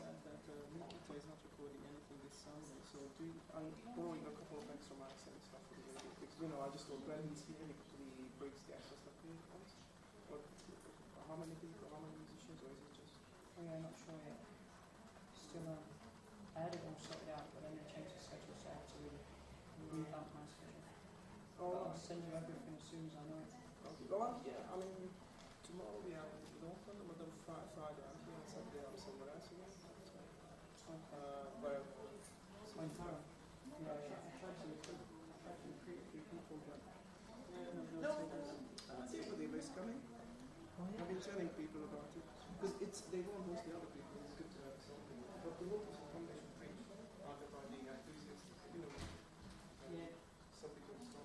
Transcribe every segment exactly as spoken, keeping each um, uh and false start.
said that uh, Nikita is not recording anything this Sunday, so do you, I'm borrowing a couple of extra mics and stuff for the radio, because, you know, I just thought when he's here, he probably breaks the extra stuff in once. Or how many people, how many musicians, or is it just... Oh yeah, I'm not sure yet. Still, um, I had it all sorted out, but then they changed the schedule, so I had to really revamp my schedule. Oh, I'll send you everything as soon as I know it. okay. Well, yeah, I mean, tomorrow we are in Northern, but then Friday, Friday I'm here, and Saturday I'm somewhere else again. Uh, but It's my time. Yeah, yeah. I tried to recruit, I tried to recruit a few people, but yeah, no, uh, Dave is coming. oh yeah. I've been telling people about it because it's they won't host the other people. It's good to have something. But the local accommodation thing, after finding enthusiasts, you know, uh, Yeah. some people stop.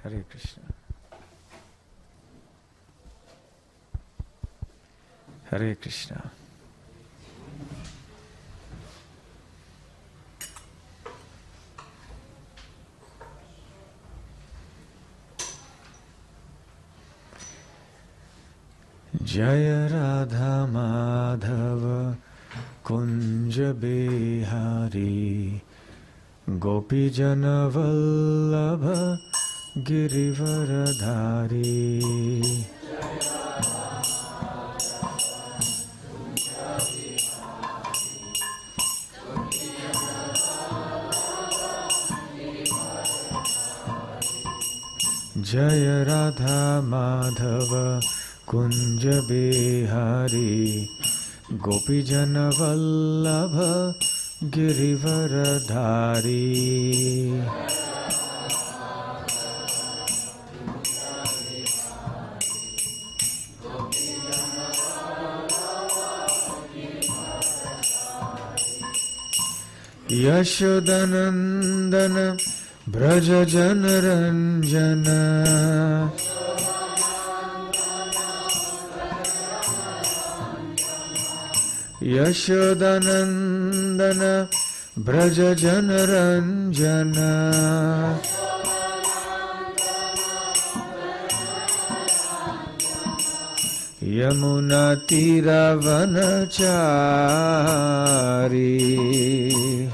Hare Krishna. Hare Krishna. Jaya Radha Madhava Kunja Bihari Gopi Jana Vallabha Girivaradhari. Jaya Radha Madhava Kunja Bihari Gopi Jana Vallabha Girivaradhari. Yashodanandana Braja Janaranjana. Yashodanandana Braja Janaranjana. Yamuna Tiravanachari.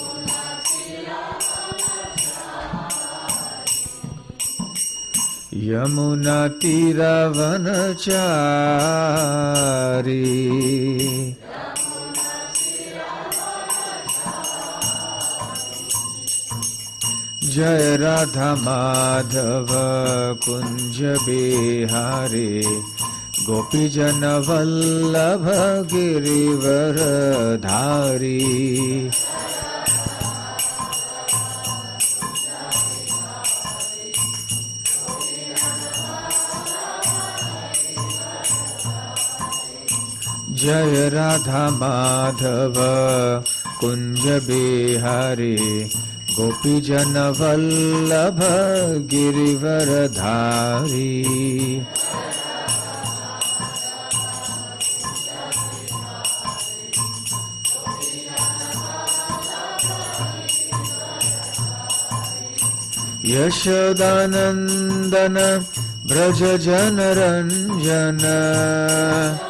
Yamuna Tiravanachari. Jaya Radha Madhava Kunja Bihari Gopi Jana Vallabha Girivaradhari. Jaya Radha Madhava Kunja Bihari Gopi Jana Vallabha Girivaradhari. Yashodanandana Braja Janaranjana.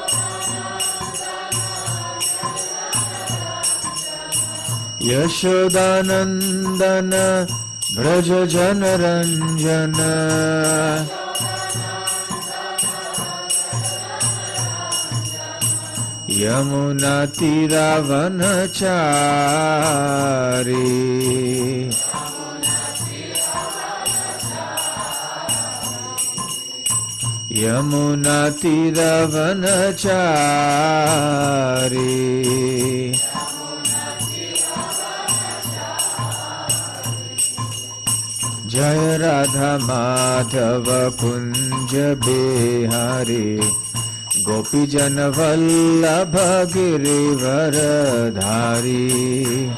Yashodanandana Braja Janaranjana. Yamuna Tiravanachari. Yamuna Tiravanachari. Jaya Radha Madhava Kunja Bihari Gopi Jana Vallabha Girivaradhari.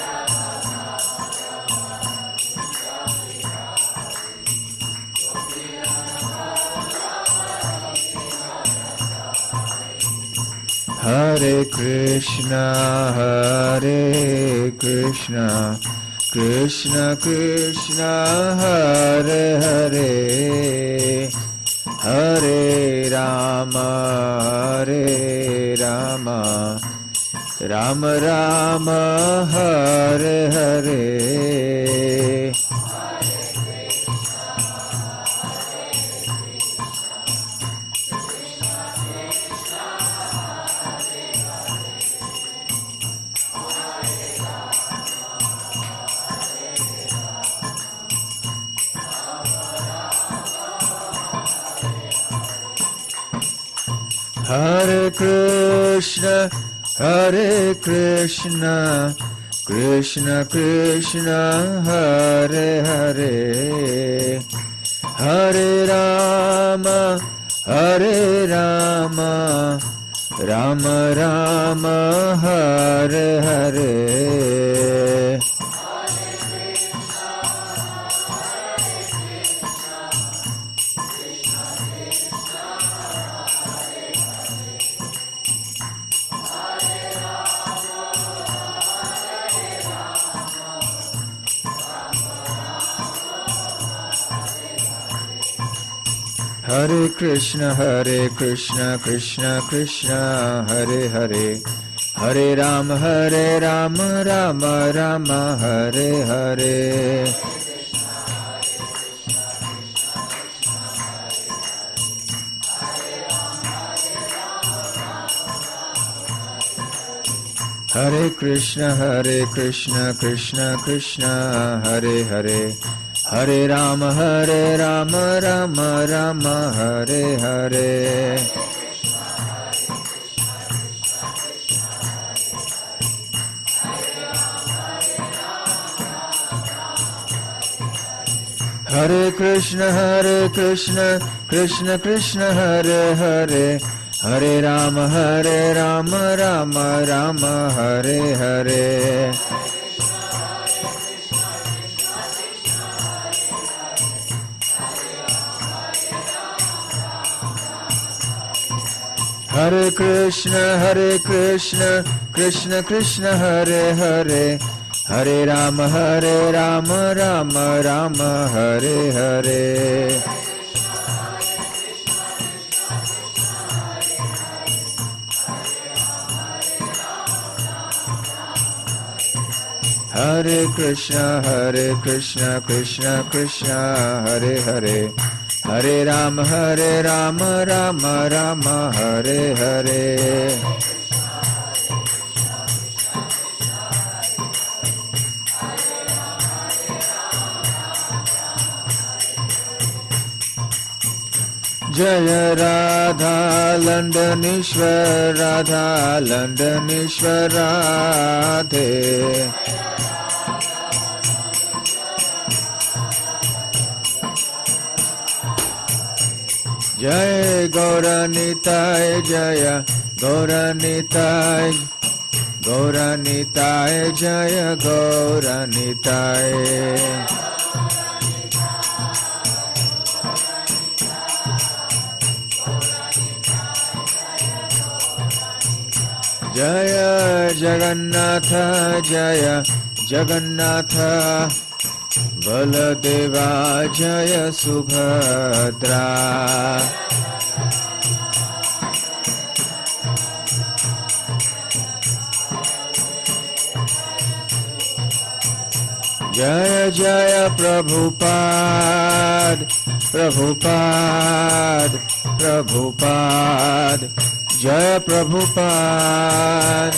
Hare Krishna Hare Krishna Krishna Krishna Hare Hare Hare Rama Hare Rama Rama Rama Hare Hare. Hare Krishna, Hare Krishna, Krishna Krishna, Hare Hare, Hare Rama, Hare Rama, Rama Rama, Hare Hare. Hare Krishna, Hare Krishna, Krishna Krishna, Hare Hare, Hare Rama, Hare Rama, Rama Rama, Hare Hare. Hare Krishna, Hare Krishna, Krishna Krishna, Hare Hare, Hare Rama, Hare Rama, Rama Rama, Hare Hare. Hare Krishna, Hare Krishna, Krishna Krishna, Hare Hare, Hare Rama, Hare Rama, Rama Rama, Hare Hare. Hare Krishna, Hare Krishna, Krishna Krishna, Hare Hare, Hare Rama, Hare Rama, Rama Rama, Hare Hare. Hare Krishna, Hare Krishna, Krishna Krishna, Hare Hare, Hare Rama, Hare Rama, Rama Rama, Hare Hare. Jaya Radha Landanishwar, Radha Landanishwar Radhe. Jai Gauranitai, Jaya Gauranitai, Gauranitai, Jaya Gauranitai. Jaya Jagannatha, Jaya Jagannatha, Baladeva, Jaya Subhadra. Jaya Jaya Prabhupada, Prabhupada, Prabhupada, Jaya Prabhupada.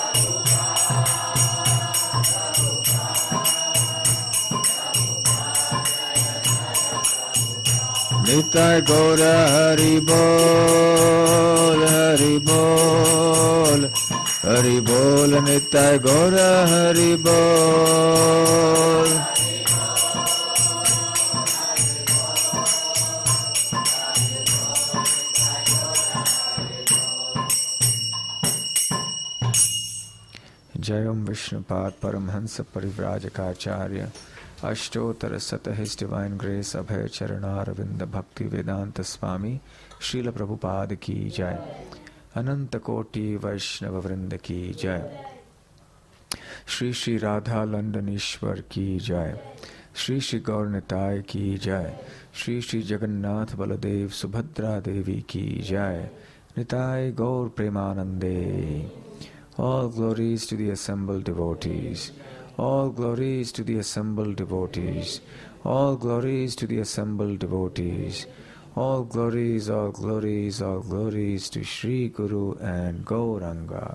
Nitai Gaura Hari Bol, Hari Bol, Hari Bol, Nitai Gaura Hari Bol. Jayam Vishnupad Paramhansa Parivrajakaacharya Ashtottara Sata His Divine Grace Abhay Charanaravindha Bhakti Vedanta Swami Srila Prabhupada Ki Jai. Ananta Koti Vaishnava Vrinda Ki Jai. Shri Shri Radha Landanishwar Ki Jai. Shri Shri Gaur Nitai Ki Jai. Shri Shri Jagannath Baladev Subhadra Devi Ki Jai. Nitai Gaur Premanande. All glories to the assembled devotees. All glories to the assembled devotees. All glories to the assembled devotees. All glories, all glories, all glories to Shri Guru and Gauranga.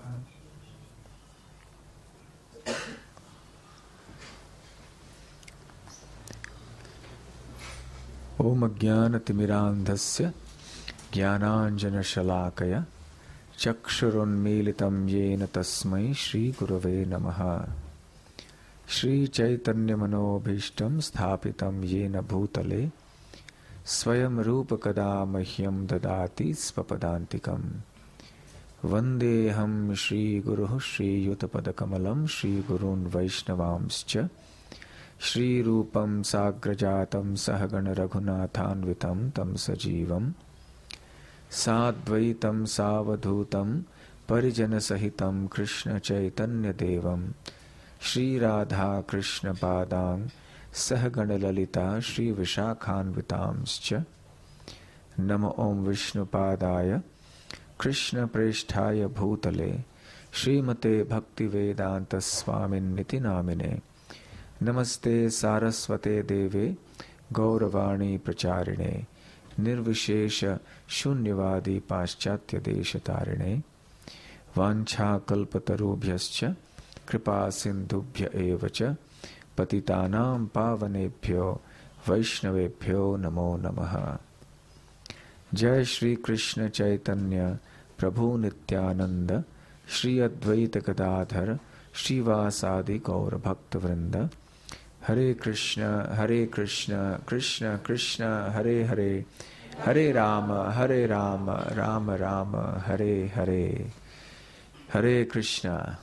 Om Ajnanatimirandhasya Jnananjana Shalakaya Chakshurunmilitam Yena Tasmai Shri Gurave Namaha. Shri Chaitanya Manobhishtam Sthapitam Yena Bhutale Swayam Rupa Kada Mahyam Dadati Svapadantikam. Vandeham Shri Guru Shri Yutapada Kamalam Shri Gurun Vaishnavamscha Shri Rupam Sagrajatam Sahagana Raghunathanvitam Tam Sajivam Sadvaitam Savadhutam Parijana Sahitam Krishna Chaitanya Devam Shri Radha Krishna Padang Sahagana Lalita Shri Vishakhanvitamscha Namo Om Vishnupadaya Krishna Preshthaya Bhutale Srimate Bhaktivedanta Swamin Niti Namine Namaste Saraswate Deve Gauravani Pracharine Nirvishesha Shunyavadi Paschatya Deshatarine Vancha Kalpatarubhyascha Kripa Sindhubhya Evacha Patitanam Pavanebhyo Vaishnavebhyo Namo Namaha. Jai Shri Krishna Chaitanya Prabhu Nityananda Shri Advaita Gadadhar Srivasadi Gaura Bhakta Vrinda. Hare Krishna, Hare Krishna, Krishna Krishna, Hare Hare, Hare Rama, Hare Rama, Rama Rama, Hare Hare. Hare Krishna.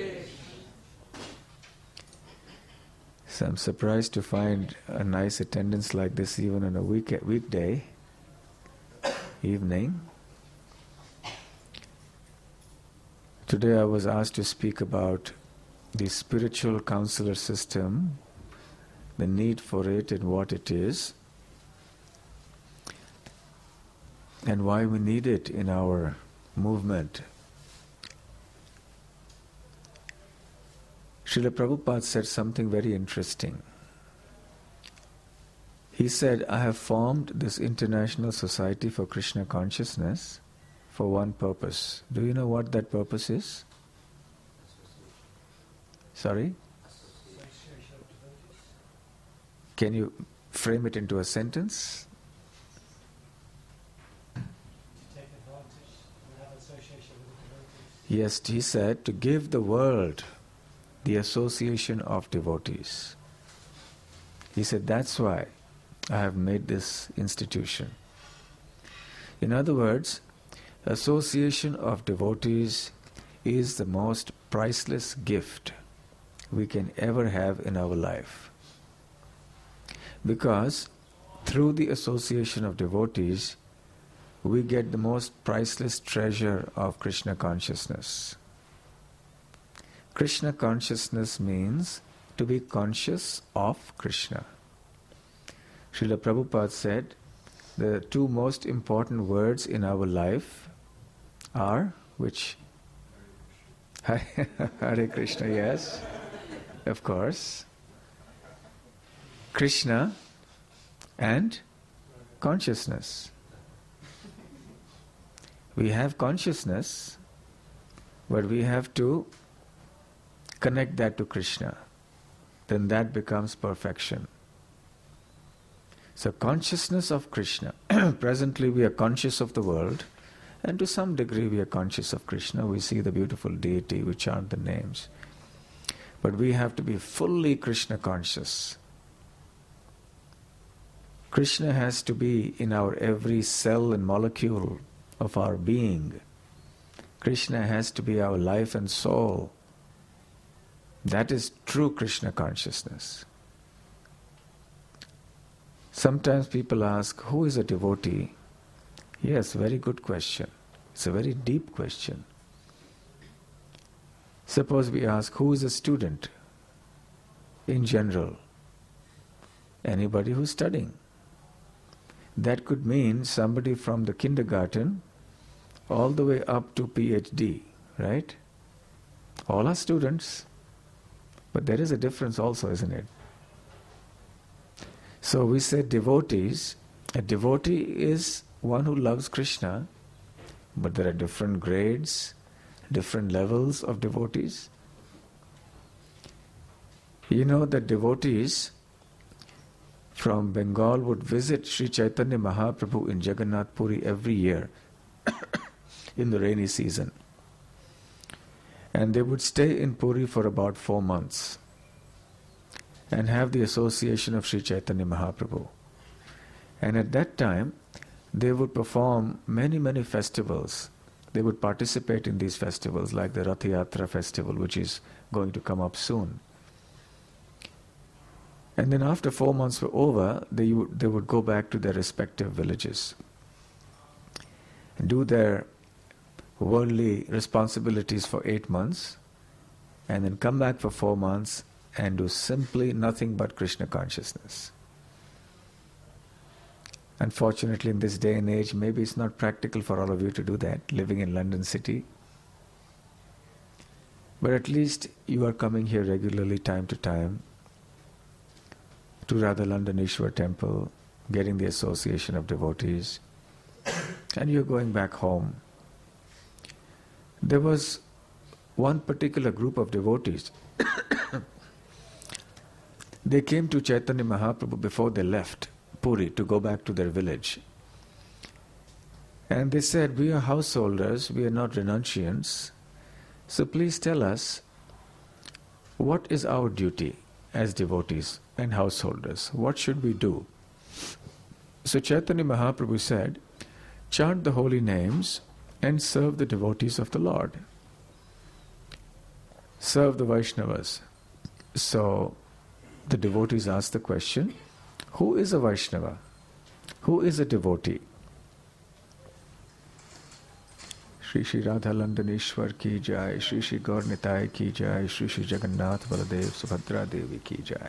So I'm surprised to find a nice attendance like this even on a week weekday evening. Today I was asked to speak about the spiritual counselor system, the need for it and what it is, and why we need it in our movement. Srila Prabhupada said something very interesting. He said, I have formed this International Society for Krishna Consciousness for one purpose. Do you know what that purpose is? Sorry? Can you frame it into a sentence? To take advantage and have association with the devotees. Yes, he said, to give the world the association of devotees. He said, that's why I have made this institution. In other words, association of devotees is the most priceless gift we can ever have in our life. Because through the association of devotees, we get the most priceless treasure of Krishna consciousness. Krishna consciousness means to be conscious of Krishna. Srila Prabhupada said, the two most important words in our life are which? Hare Krishna, yes, of course. Krishna and consciousness. We have consciousness, but we have to connect that to Krishna. Then that becomes perfection. So consciousness of Krishna. Presently we are conscious of the world, and to some degree we are conscious of Krishna. We see the beautiful deity, we chant the names. But we have to be fully Krishna conscious. Krishna has to be in our every cell and molecule of our being. Krishna has to be our life and soul. That is true Krishna consciousness. Sometimes people ask, who is a devotee? Yes, very good question. It's a very deep question. Suppose we ask, who is a student? In general, anybody who's studying. That could mean somebody from the kindergarten all the way up to PhD, right? All are students. But there is a difference also, isn't it? So we say devotees. A devotee is one who loves Krishna, but there are different grades, different levels of devotees. You know that devotees from Bengal would visit Sri Chaitanya Mahaprabhu in Jagannath Puri every year in the rainy season. And they would stay in Puri for about four months and have the association of Sri Chaitanya Mahaprabhu. And at that time, they would perform many, many festivals. They would participate in these festivals like the Rath Yatra festival, which is going to come up soon. And then after four months were over, they would, they would go back to their respective villages and do their worldly responsibilities for eight months and then come back for four months and do simply nothing but Krishna consciousness. Unfortunately, in this day and age, maybe it's not practical for all of you to do that, living in London City. But at least you are coming here regularly, time to time, to Radha London Ishwar Temple, getting the association of devotees, and you're going back home. There was one particular group of devotees. They came to Chaitanya Mahaprabhu before they left Puri to go back to their village. And they said, we are householders, we are not renunciants, so please tell us, what is our duty as devotees and householders? What should we do? So Chaitanya Mahaprabhu said, chant the holy names and serve the devotees of the Lord. Serve the Vaishnavas. So the devotees asked the question, who is a Vaishnava? Who is a devotee? Shri Shri Radha London Ishwar ki jai, Shri Shri Gaur Nitai ki jai, Shri Shri Jagannath Baladev Subhadra Devi ki jai.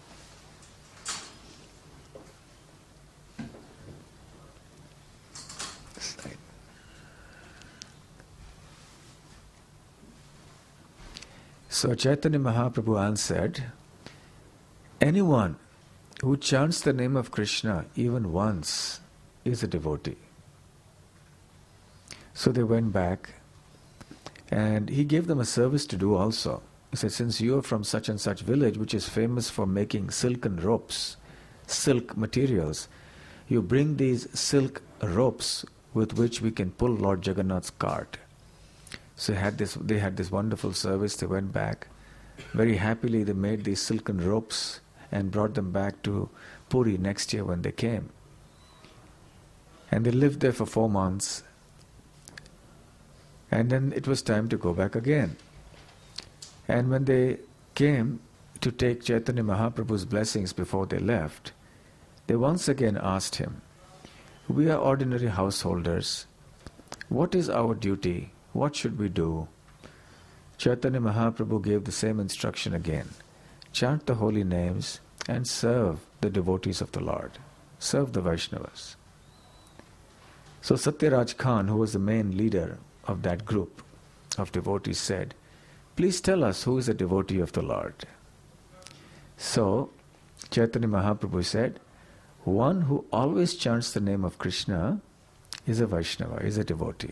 So Chaitanya Mahaprabhu answered, anyone who chants the name of Krishna even once is a devotee. So they went back and he gave them a service to do also. He said, since you are from such and such village which is famous for making silken ropes, silk materials, you bring these silk ropes with which we can pull Lord Jagannath's cart. So they had this, they had this wonderful service. They went back. Very happily they made these silken ropes and brought them back to Puri next year when they came. And they lived there for four months. And then it was time to go back again. And when they came to take Chaitanya Mahaprabhu's blessings before they left, they once again asked him, we are ordinary householders. What is our duty? What should we do? Chaitanya Mahaprabhu gave the same instruction again. Chant the holy names and serve the devotees of the Lord. Serve the Vaishnavas. So Satyaraj Khan, who was the main leader of that group of devotees, said, please tell us who is a devotee of the Lord. So Chaitanya Mahaprabhu said, one who always chants the name of Krishna is a Vaishnava, is a devotee.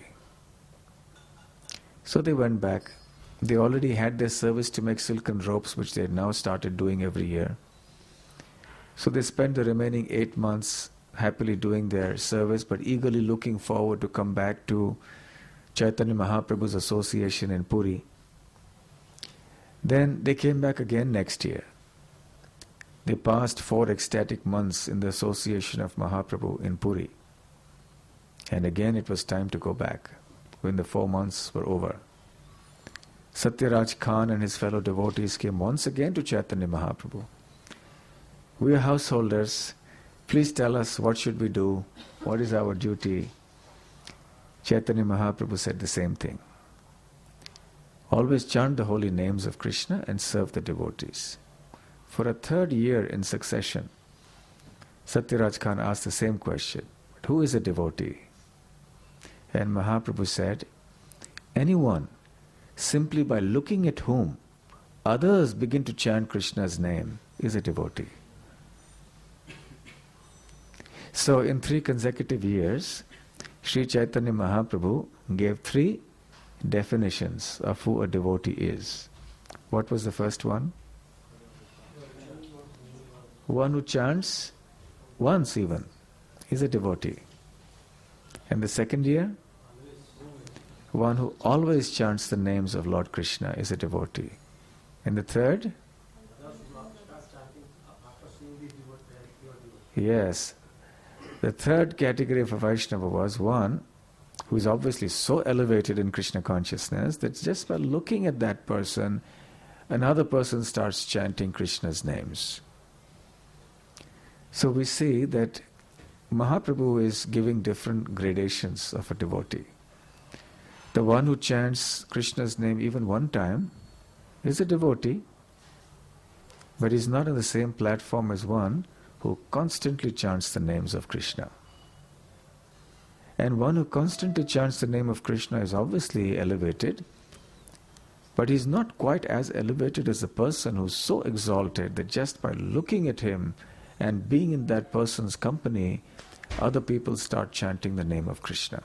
So they went back. They already had their service to make silken ropes, which they had now started doing every year. So they spent the remaining eight months happily doing their service, but eagerly looking forward to come back to Chaitanya Mahaprabhu's association in Puri. Then they came back again next year. They passed four ecstatic months in the association of Mahaprabhu in Puri. And again it was time to go back when the four months were over. Satyaraj Khan and his fellow devotees came once again to Chaitanya Mahaprabhu. We are householders. Please tell us, what should we do? What is our duty? Chaitanya Mahaprabhu said the same thing. Always chant the holy names of Krishna and serve the devotees. For a third year in succession, Satyaraj Khan asked the same question. Who is a devotee? And Mahaprabhu said, anyone simply by looking at whom others begin to chant Krishna's name is a devotee. So in three consecutive years, Sri Chaitanya Mahaprabhu gave three definitions of who a devotee is. What was the first one? One who chants once even is a devotee. And the second year? One who always chants the names of Lord Krishna is a devotee. And the third? Yes. The third category of a Vaishnava was one who is obviously so elevated in Krishna consciousness that just by looking at that person, another person starts chanting Krishna's names. So we see that Mahaprabhu is giving different gradations of a devotee. The one who chants Krishna's name even one time is a devotee, but is not on the same platform as one who constantly chants the names of Krishna. And one who constantly chants the name of Krishna is obviously elevated, but he's not quite as elevated as the person who's so exalted that just by looking at him and being in that person's company, other people start chanting the name of Krishna.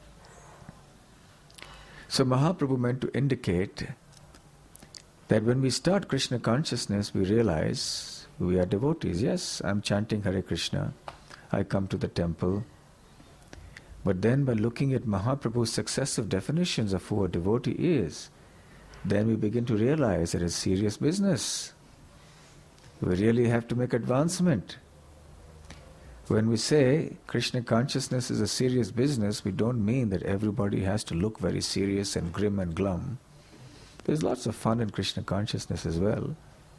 So Mahaprabhu meant to indicate that when we start Krishna consciousness, we realize we are devotees. Yes, I'm chanting Hare Krishna, I come to the temple. But then by looking at Mahaprabhu's successive definitions of who a devotee is, then we begin to realize it is serious business. We really have to make advancement. When we say Krishna consciousness is a serious business, we don't mean that everybody has to look very serious and grim and glum. There's lots of fun in Krishna consciousness as well.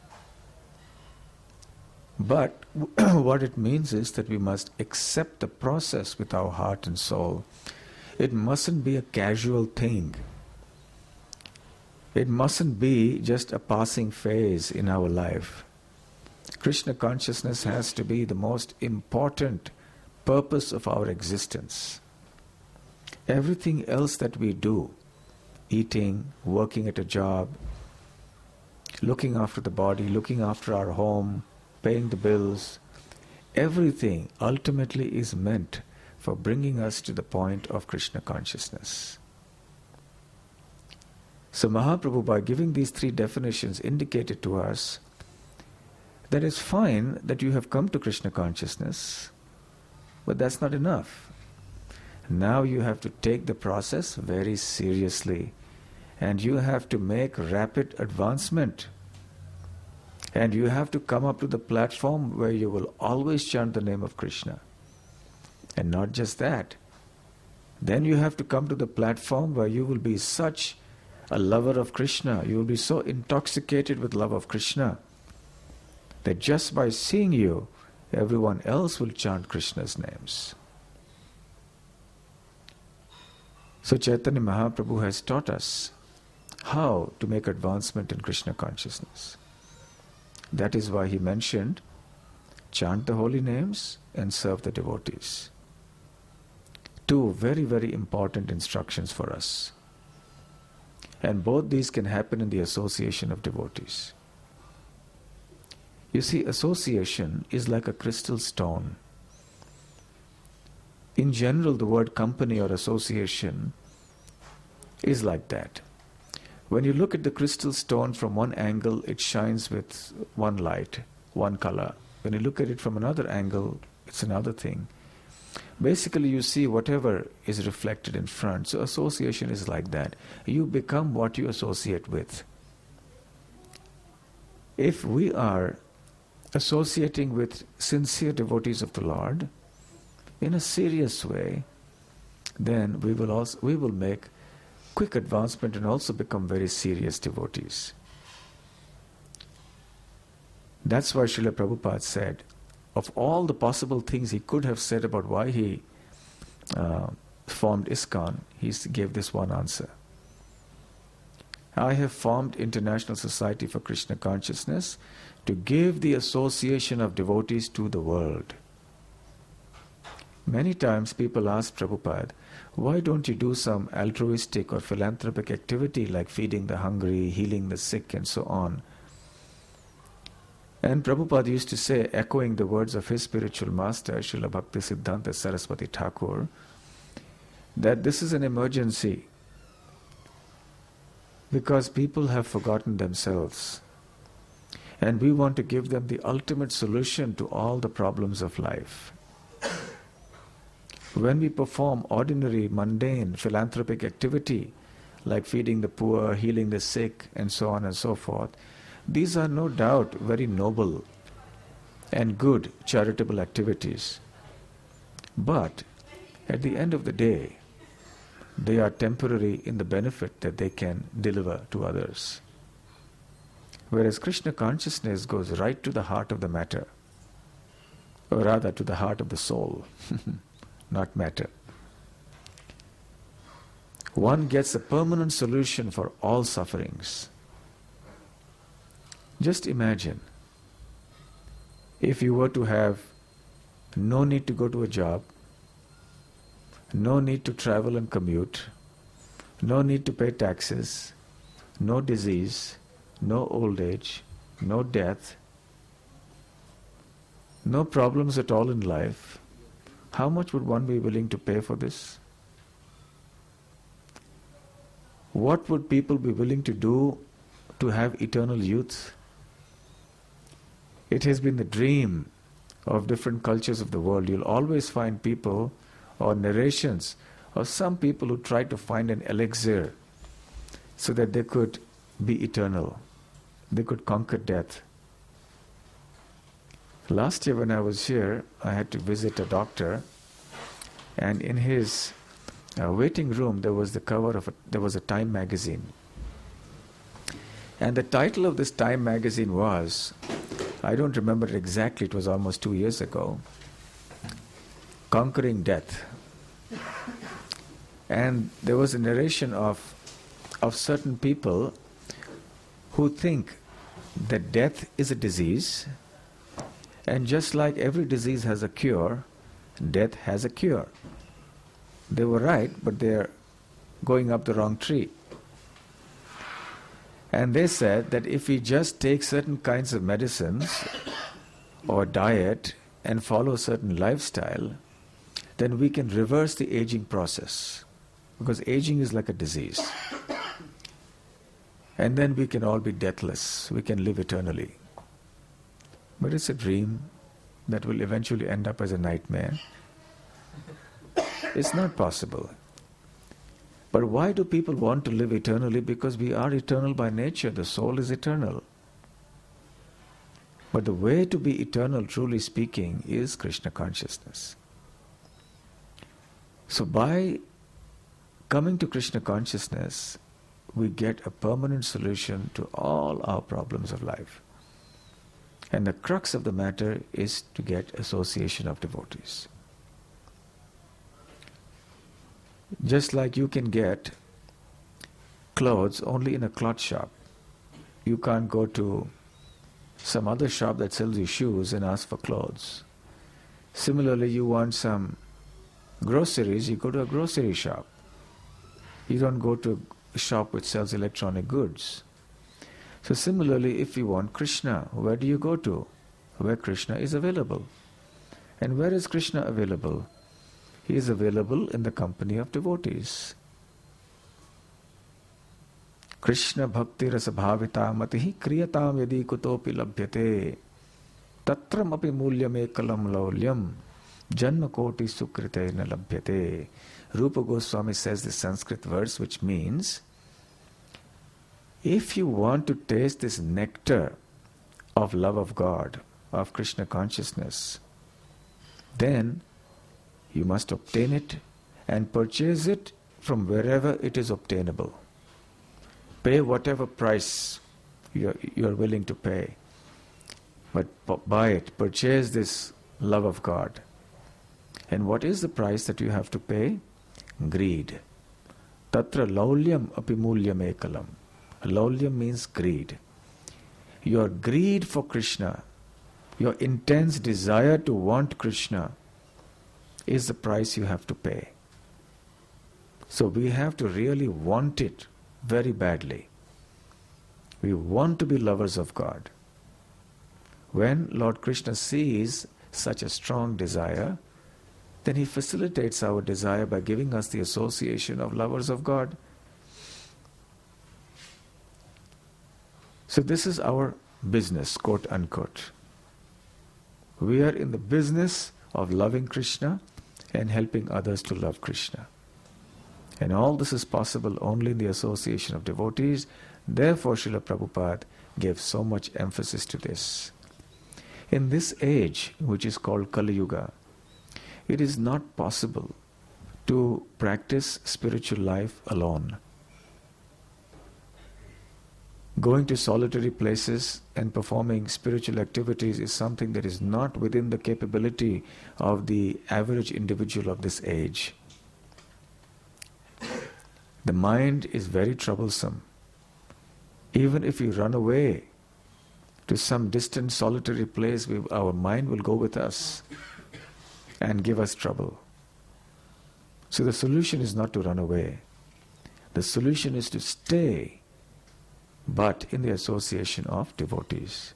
But what it means is that we must accept the process with our heart and soul. It mustn't be a casual thing. It mustn't be just a passing phase in our life. Krishna consciousness has to be the most important purpose of our existence. Everything else that we do, eating, working at a job, looking after the body, looking after our home, paying the bills, everything ultimately is meant for bringing us to the point of Krishna consciousness. So Mahaprabhu, by giving these three definitions, indicated to us that it's fine that you have come to Krishna consciousness, but that's not enough. Now you have to take the process very seriously, and you have to make rapid advancement. And you have to come up to the platform where you will always chant the name of Krishna. And not just that. Then you have to come to the platform where you will be such a lover of Krishna, you will be so intoxicated with love of Krishna, that just by seeing you, everyone else will chant Krishna's names. So Chaitanya Mahaprabhu has taught us how to make advancement in Krishna consciousness. That is why he mentioned, chant the holy names and serve the devotees. Two very, very important instructions for us. And both these can happen in the association of devotees. You see, association is like a crystal stone. In general, the word company or association is like that. When you look at the crystal stone from one angle, it shines with one light, one color. When you look at it from another angle, it's another thing. Basically, you see whatever is reflected in front. So association is like that. You become what you associate with. If we are associating with sincere devotees of the Lord in a serious way, then we will also we will make quick advancement and also become very serious devotees. That's why Srila Prabhupada said, of all the possible things he could have said about why he uh, formed ISKCON, he gave this one answer. I have formed International Society for Krishna Consciousness to give the association of devotees to the world. Many times people ask Prabhupada, why don't you do some altruistic or philanthropic activity like feeding the hungry, healing the sick and so on? And Prabhupada used to say, echoing the words of his spiritual master, Srila Bhaktisiddhanta Saraswati Thakur, that this is an emergency because people have forgotten themselves. And we want to give them the ultimate solution to all the problems of life. When we perform ordinary, mundane, philanthropic activity, like feeding the poor, healing the sick, and so on and so forth, these are no doubt very noble and good charitable activities. But at the end of the day, they are temporary in the benefit that they can deliver to others. Whereas Krishna consciousness goes right to the heart of the matter, or rather to the heart of the soul, not matter. One gets a permanent solution for all sufferings. Just imagine, if you were to have no need to go to a job, no need to travel and commute, no need to pay taxes, no disease, no old age, no death, no problems at all in life, how much would one be willing to pay for this? What would people be willing to do to have eternal youth? It has been the dream of different cultures of the world. You'll always find people or narrations or some people who try to find an elixir so that they could be eternal. They could conquer death. Last year when I was here, I had to visit a doctor, and in his uh, waiting room there was the cover of a, there was a Time magazine. And the title of this Time magazine was, I don't remember it exactly, it was almost two years ago, Conquering Death. And there was a narration of, of certain people who think that death is a disease, and just like every disease has a cure, death has a cure. They were right, but they're going up the wrong tree. And they said that if we just take certain kinds of medicines or diet and follow a certain lifestyle, then we can reverse the aging process. Because aging is like a disease. And then we can all be deathless. We can live eternally. But it's a dream that will eventually end up as a nightmare. It's not possible. But why do people want to live eternally? Because we are eternal by nature. The soul is eternal. But the way to be eternal, truly speaking, is Krishna consciousness. So by coming to Krishna consciousness, we get a permanent solution to all our problems of life. And the crux of the matter is to get association of devotees. Just like you can get clothes only in a cloth shop. You can't go to some other shop that sells you shoes and ask for clothes. Similarly, you want some groceries, you go to a grocery shop. You don't go to a shop which sells electronic goods. So similarly, if you want Krishna, where do you go to? Where Krishna is available. And where is Krishna available? He is available in the company of devotees. Krishna bhakti rasa bhavita matihi kriyatam yadi kutopi labhyate tatram api mulyam ekalam laulyam janma koti sukrite na labhyate. Rupa Goswami says this Sanskrit verse, which means, if you want to taste this nectar of love of God, of Krishna consciousness, then you must obtain it and purchase it from wherever it is obtainable. Pay whatever price you're, you're willing to pay. But buy it, purchase this love of God. And what is the price that you have to pay? Greed. Tatra laulyam api mulyam ekalam. Laulyam means greed. Your greed for Krishna, your intense desire to want Krishna, is the price you have to pay. So we have to really want it very badly. We want to be lovers of God. When Lord Krishna sees such a strong desire, then He facilitates our desire by giving us the association of lovers of God. So this is our business, quote unquote. We are in the business of loving Krishna and helping others to love Krishna. And all this is possible only in the association of devotees. Therefore, Srila Prabhupada gave so much emphasis to this. In this age, which is called Kali Yuga, it is not possible to practice spiritual life alone. Going to solitary places and performing spiritual activities is something that is not within the capability of the average individual of this age. The mind is very troublesome. Even if we run away to some distant solitary place, we, our mind will go with us and give us trouble. So the solution is not to run away. The solution is to stay, but in the association of devotees.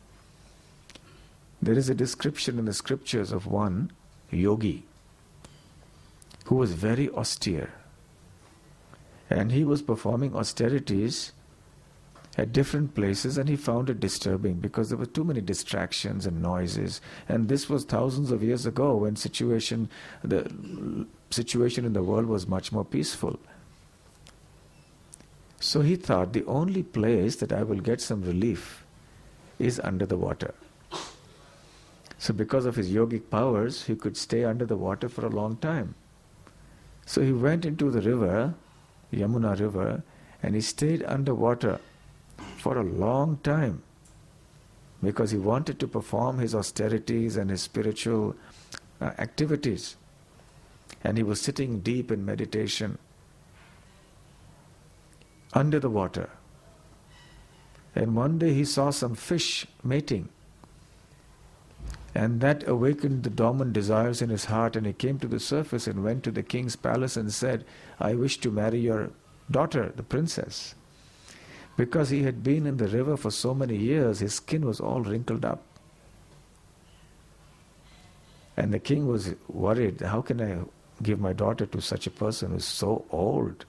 There is a description in the scriptures of one yogi who was very austere. And he was performing austerities at different places, and he found it disturbing because there were too many distractions and noises. And this was thousands of years ago, when situation, the situation in the world was much more peaceful. So he thought, the only place that I will get some relief is under the water. So because of his yogic powers, he could stay under the water for a long time. So he went into the river, Yamuna river, and he stayed underwater for a long time because he wanted to perform his austerities and his spiritual uh, activities. And he was sitting deep in meditation under the water. And one day he saw some fish mating. And that awakened the dormant desires in his heart, and he came to the surface and went to the king's palace and said, I wish to marry your daughter, the princess. Because he had been in the river for so many years, his skin was all wrinkled up. And the king was worried, how can I give my daughter to such a person who is so old?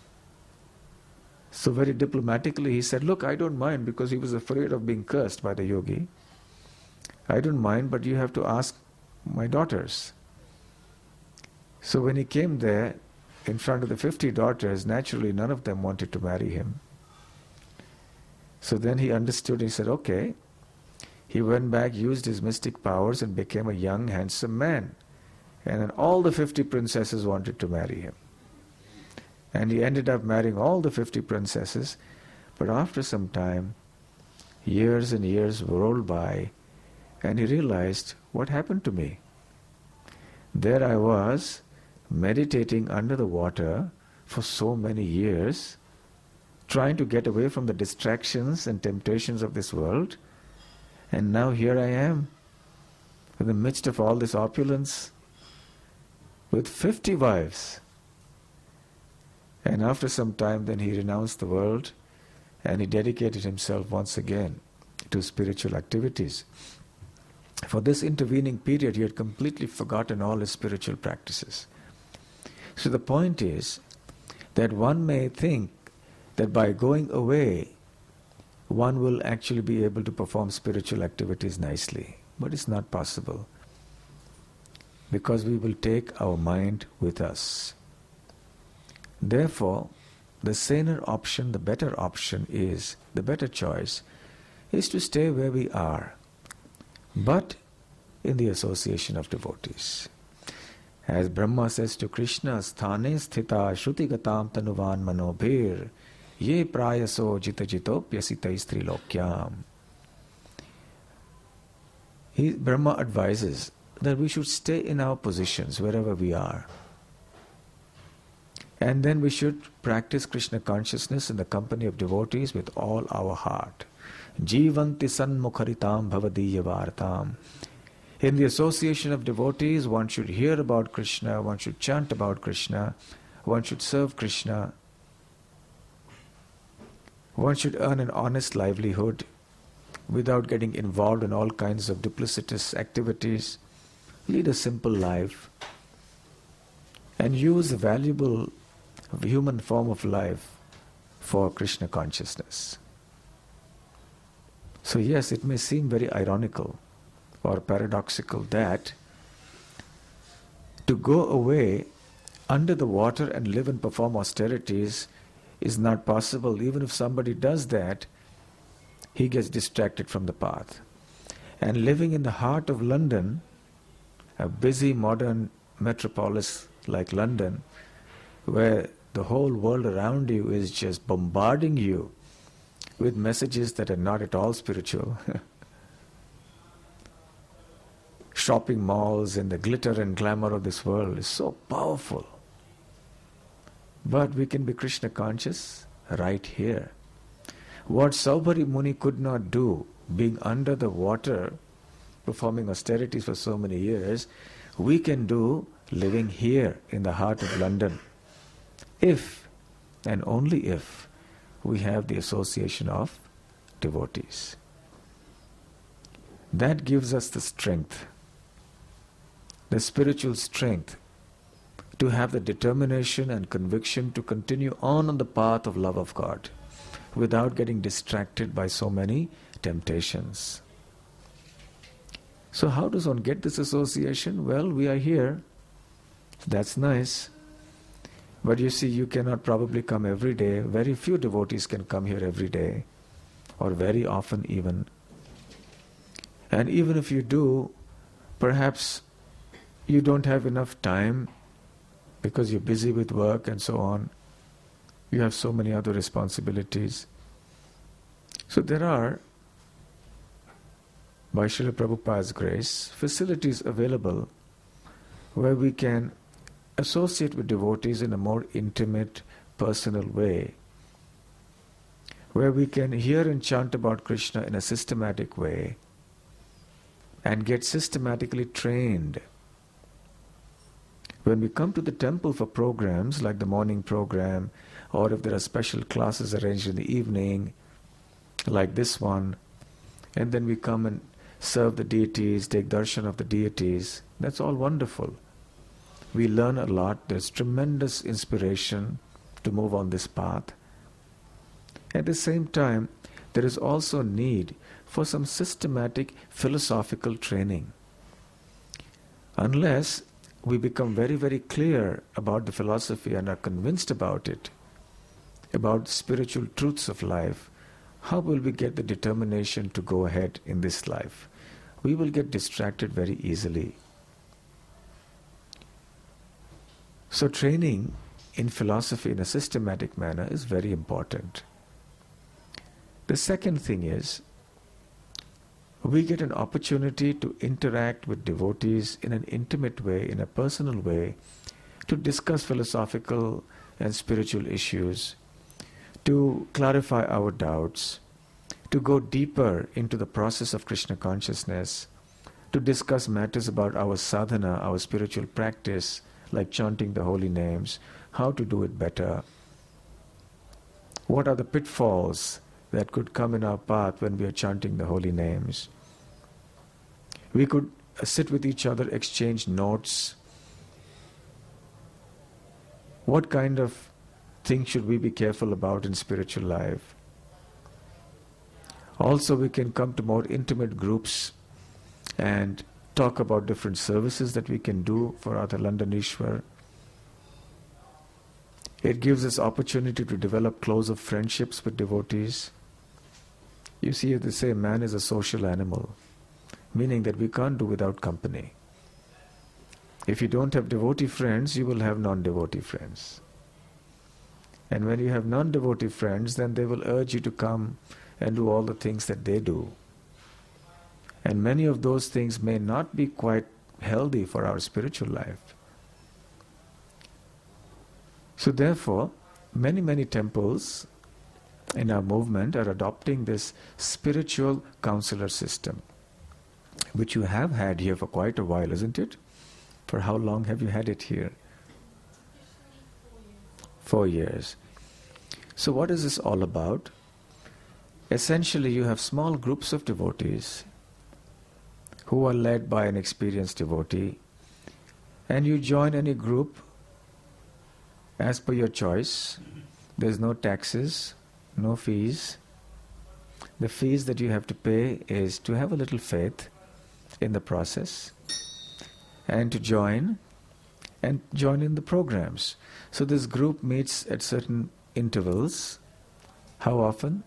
So very diplomatically he said, look, I don't mind, because he was afraid of being cursed by the yogi. I don't mind, but you have to ask my daughters. So when he came there, in front of the fifty daughters, naturally none of them wanted to marry him. So then he understood, he said, okay. He went back, used his mystic powers, and became a young, handsome man. And then all the fifty princesses wanted to marry him. And he ended up marrying all the fifty princesses. But after some time, years and years rolled by, and he realized, what happened to me? There I was, meditating under the water for so many years, trying to get away from the distractions and temptations of this world, and now here I am, in the midst of all this opulence, with fifty wives. And after some time then he renounced the world, and he dedicated himself once again to spiritual activities. For this intervening period, he had completely forgotten all his spiritual practices. So the point is that one may think that by going away, one will actually be able to perform spiritual activities nicely. But it's not possible, because we will take our mind with us. Therefore, the saner option, the better option is, the better choice, is to stay where we are, but in the association of devotees. As Brahma says to Krishna, Sthane sthita shrutigatam tanuvan manobhir ye prayaso jita jitopyasita istrilokyam. He, Brahma advises that we should stay in our positions wherever we are. And then we should practice Krishna consciousness in the company of devotees with all our heart. Jivanti sanmukharitam bhavadiya vartam. In the association of devotees, one should hear about Krishna, one should chant about Krishna, one should serve Krishna, one should earn an honest livelihood without getting involved in all kinds of duplicitous activities, lead a simple life, and use the valuable human form of life for Krishna consciousness. So yes, it may seem very ironical or paradoxical that to go away under the water and live and perform austerities is not possible. Even if somebody does that, he gets distracted from the path. And living in the heart of London, a busy modern metropolis like London, where the whole world around you is just bombarding you with messages that are not at all spiritual. Shopping malls and the glitter and glamour of this world is so powerful. But we can be Krishna conscious right here. What Saubhari Muni could not do, being under the water, performing austerities for so many years, we can do living here in the heart of London, if and only if we have the association of devotees. That gives us the strength, the spiritual strength, to have the determination and conviction to continue on on the path of love of God without getting distracted by so many temptations. So how does one get this association? Well, we are here. That's nice. But you see, you cannot probably come every day. Very few devotees can come here every day, or very often even. And even if you do, perhaps you don't have enough time because you're busy with work and so on. You have so many other responsibilities. So there are, by Srila Prabhupada's grace, facilities available where we can associate with devotees in a more intimate, personal way, where we can hear and chant about Krishna in a systematic way and get systematically trained. When we come to the temple for programs like the morning program, or if there are special classes arranged in the evening, like this one, and then we come and serve the deities, take darshan of the deities, that's all wonderful. We learn a lot. There's tremendous inspiration to move on this path. At the same time, there is also need for some systematic philosophical training. Unless we become very, very clear about the philosophy and are convinced about it, about spiritual truths of life, how will we get the determination to go ahead in this life? We will get distracted very easily. So training in philosophy in a systematic manner is very important. The second thing is, we get an opportunity to interact with devotees in an intimate way, in a personal way, to discuss philosophical and spiritual issues, to clarify our doubts, to go deeper into the process of Krishna consciousness, to discuss matters about our sadhana, our spiritual practice, like chanting the holy names, how to do it better. What are the pitfalls that could come in our path when we are chanting the holy names? We could uh, sit with each other, exchange notes. What kind of things should we be careful about in spiritual life? Also, we can come to more intimate groups and talk about different services that we can do for Radha Landanishwar. It gives us opportunity to develop closer friendships with devotees. You see, they say man is a social animal, meaning that we can't do without company. If you don't have devotee friends, you will have non-devotee friends. And when you have non-devotee friends, then they will urge you to come and do all the things that they do. And many of those things may not be quite healthy for our spiritual life. So therefore, many, many temples in our movement are adopting this spiritual counselor system, which you have had here for quite a while, isn't it? For how long have you had it here? Four years. So what is this all about? Essentially, you have small groups of devotees who are led by an experienced devotee, and you join any group as per your choice. There's no taxes, no fees. The fees that you have to pay is to have a little faith in the process and to join and join in the programs. So this group meets at certain intervals. How often?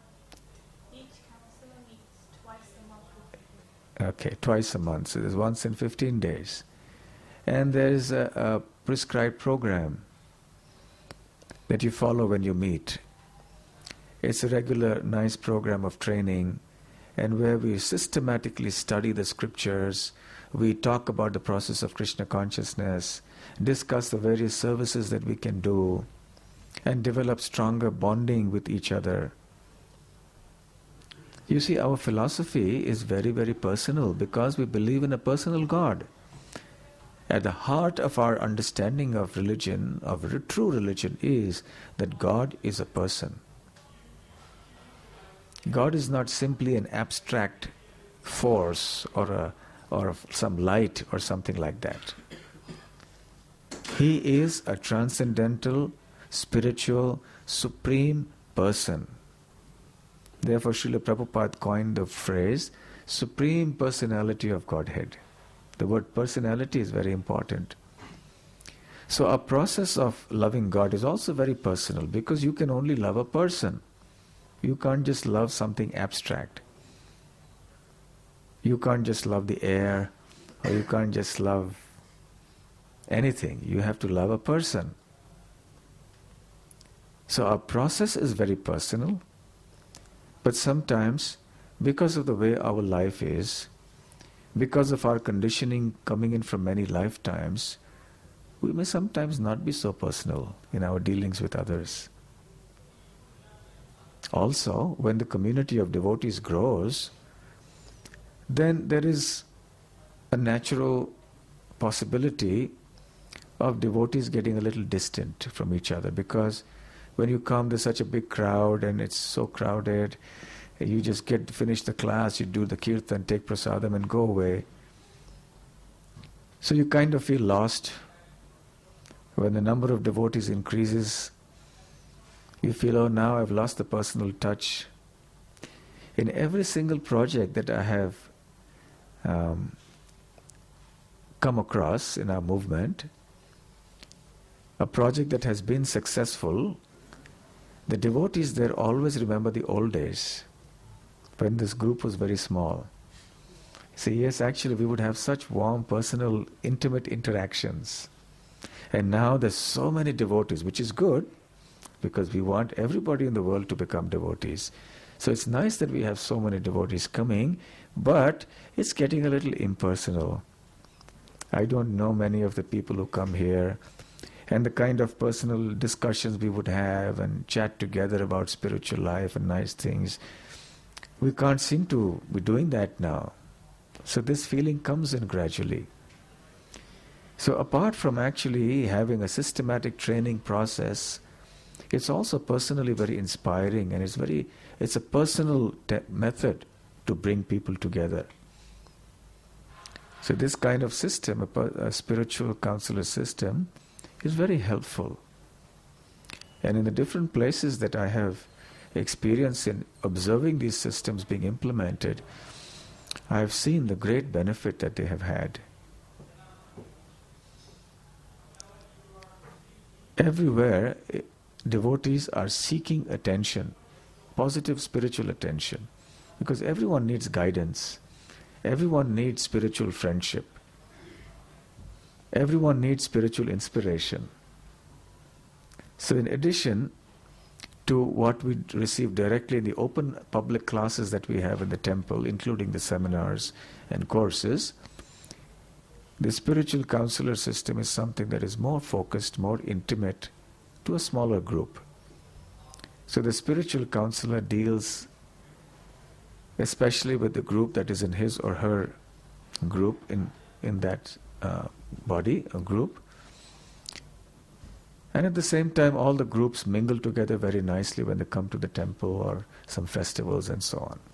Okay, twice a month. So there's once in fifteen days. And there's a, a prescribed program that you follow when you meet. It's a regular, nice program of training, and where we systematically study the scriptures, we talk about the process of Krishna consciousness, discuss the various services that we can do, and develop stronger bonding with each other. You see, our philosophy is very, very personal because we believe in a personal God. At the heart of our understanding of religion, of re- true religion, is that God is a person. God is not simply an abstract force or a, or some light or something like that. He is a transcendental, spiritual, supreme person. Therefore, Srila Prabhupada coined the phrase, Supreme Personality of Godhead. The word personality is very important. So our process of loving God is also very personal, because you can only love a person. You can't just love something abstract. You can't just love the air, or you can't just love anything. You have to love a person. So our process is very personal, but sometimes, because of the way our life is, because of our conditioning coming in from many lifetimes, we may sometimes not be so personal in our dealings with others. Also, when the community of devotees grows, then there is a natural possibility of devotees getting a little distant from each other, because when you come, there's such a big crowd and it's so crowded. You just get to finish the class, you do the kirtan, take prasadam and go away. So you kind of feel lost. When the number of devotees increases, you feel, oh, now I've lost the personal touch. In every single project that I have um, come across in our movement, a project that has been successful, the devotees there always remember the old days, when this group was very small. Say, yes, actually we would have such warm, personal, intimate interactions. And now there's so many devotees, which is good, because we want everybody in the world to become devotees. So it's nice that we have so many devotees coming, but it's getting a little impersonal. I don't know many of the people who come here, and the kind of personal discussions we would have and chat together about spiritual life and nice things, we can't seem to be doing that now. So this feeling comes in gradually. So apart from actually having a systematic training process, it's also personally very inspiring, and it's very it's a personal te- method to bring people together. So this kind of system, a, per, a spiritual counselor system, is very helpful. And in the different places that I have experience in observing these systems being implemented, I have seen the great benefit that they have had. Everywhere, devotees are seeking attention, positive spiritual attention, because everyone needs guidance. Everyone needs spiritual friendship. Everyone needs spiritual inspiration. So in addition to what we receive directly in the open public classes that we have in the temple, including the seminars and courses, the spiritual counselor system is something that is more focused, more intimate, to a smaller group. So the spiritual counselor deals especially with the group that is in his or her group, in, in that uh, body, a group. And at the same time, all the groups mingle together very nicely when they come to the temple or some festivals and so on.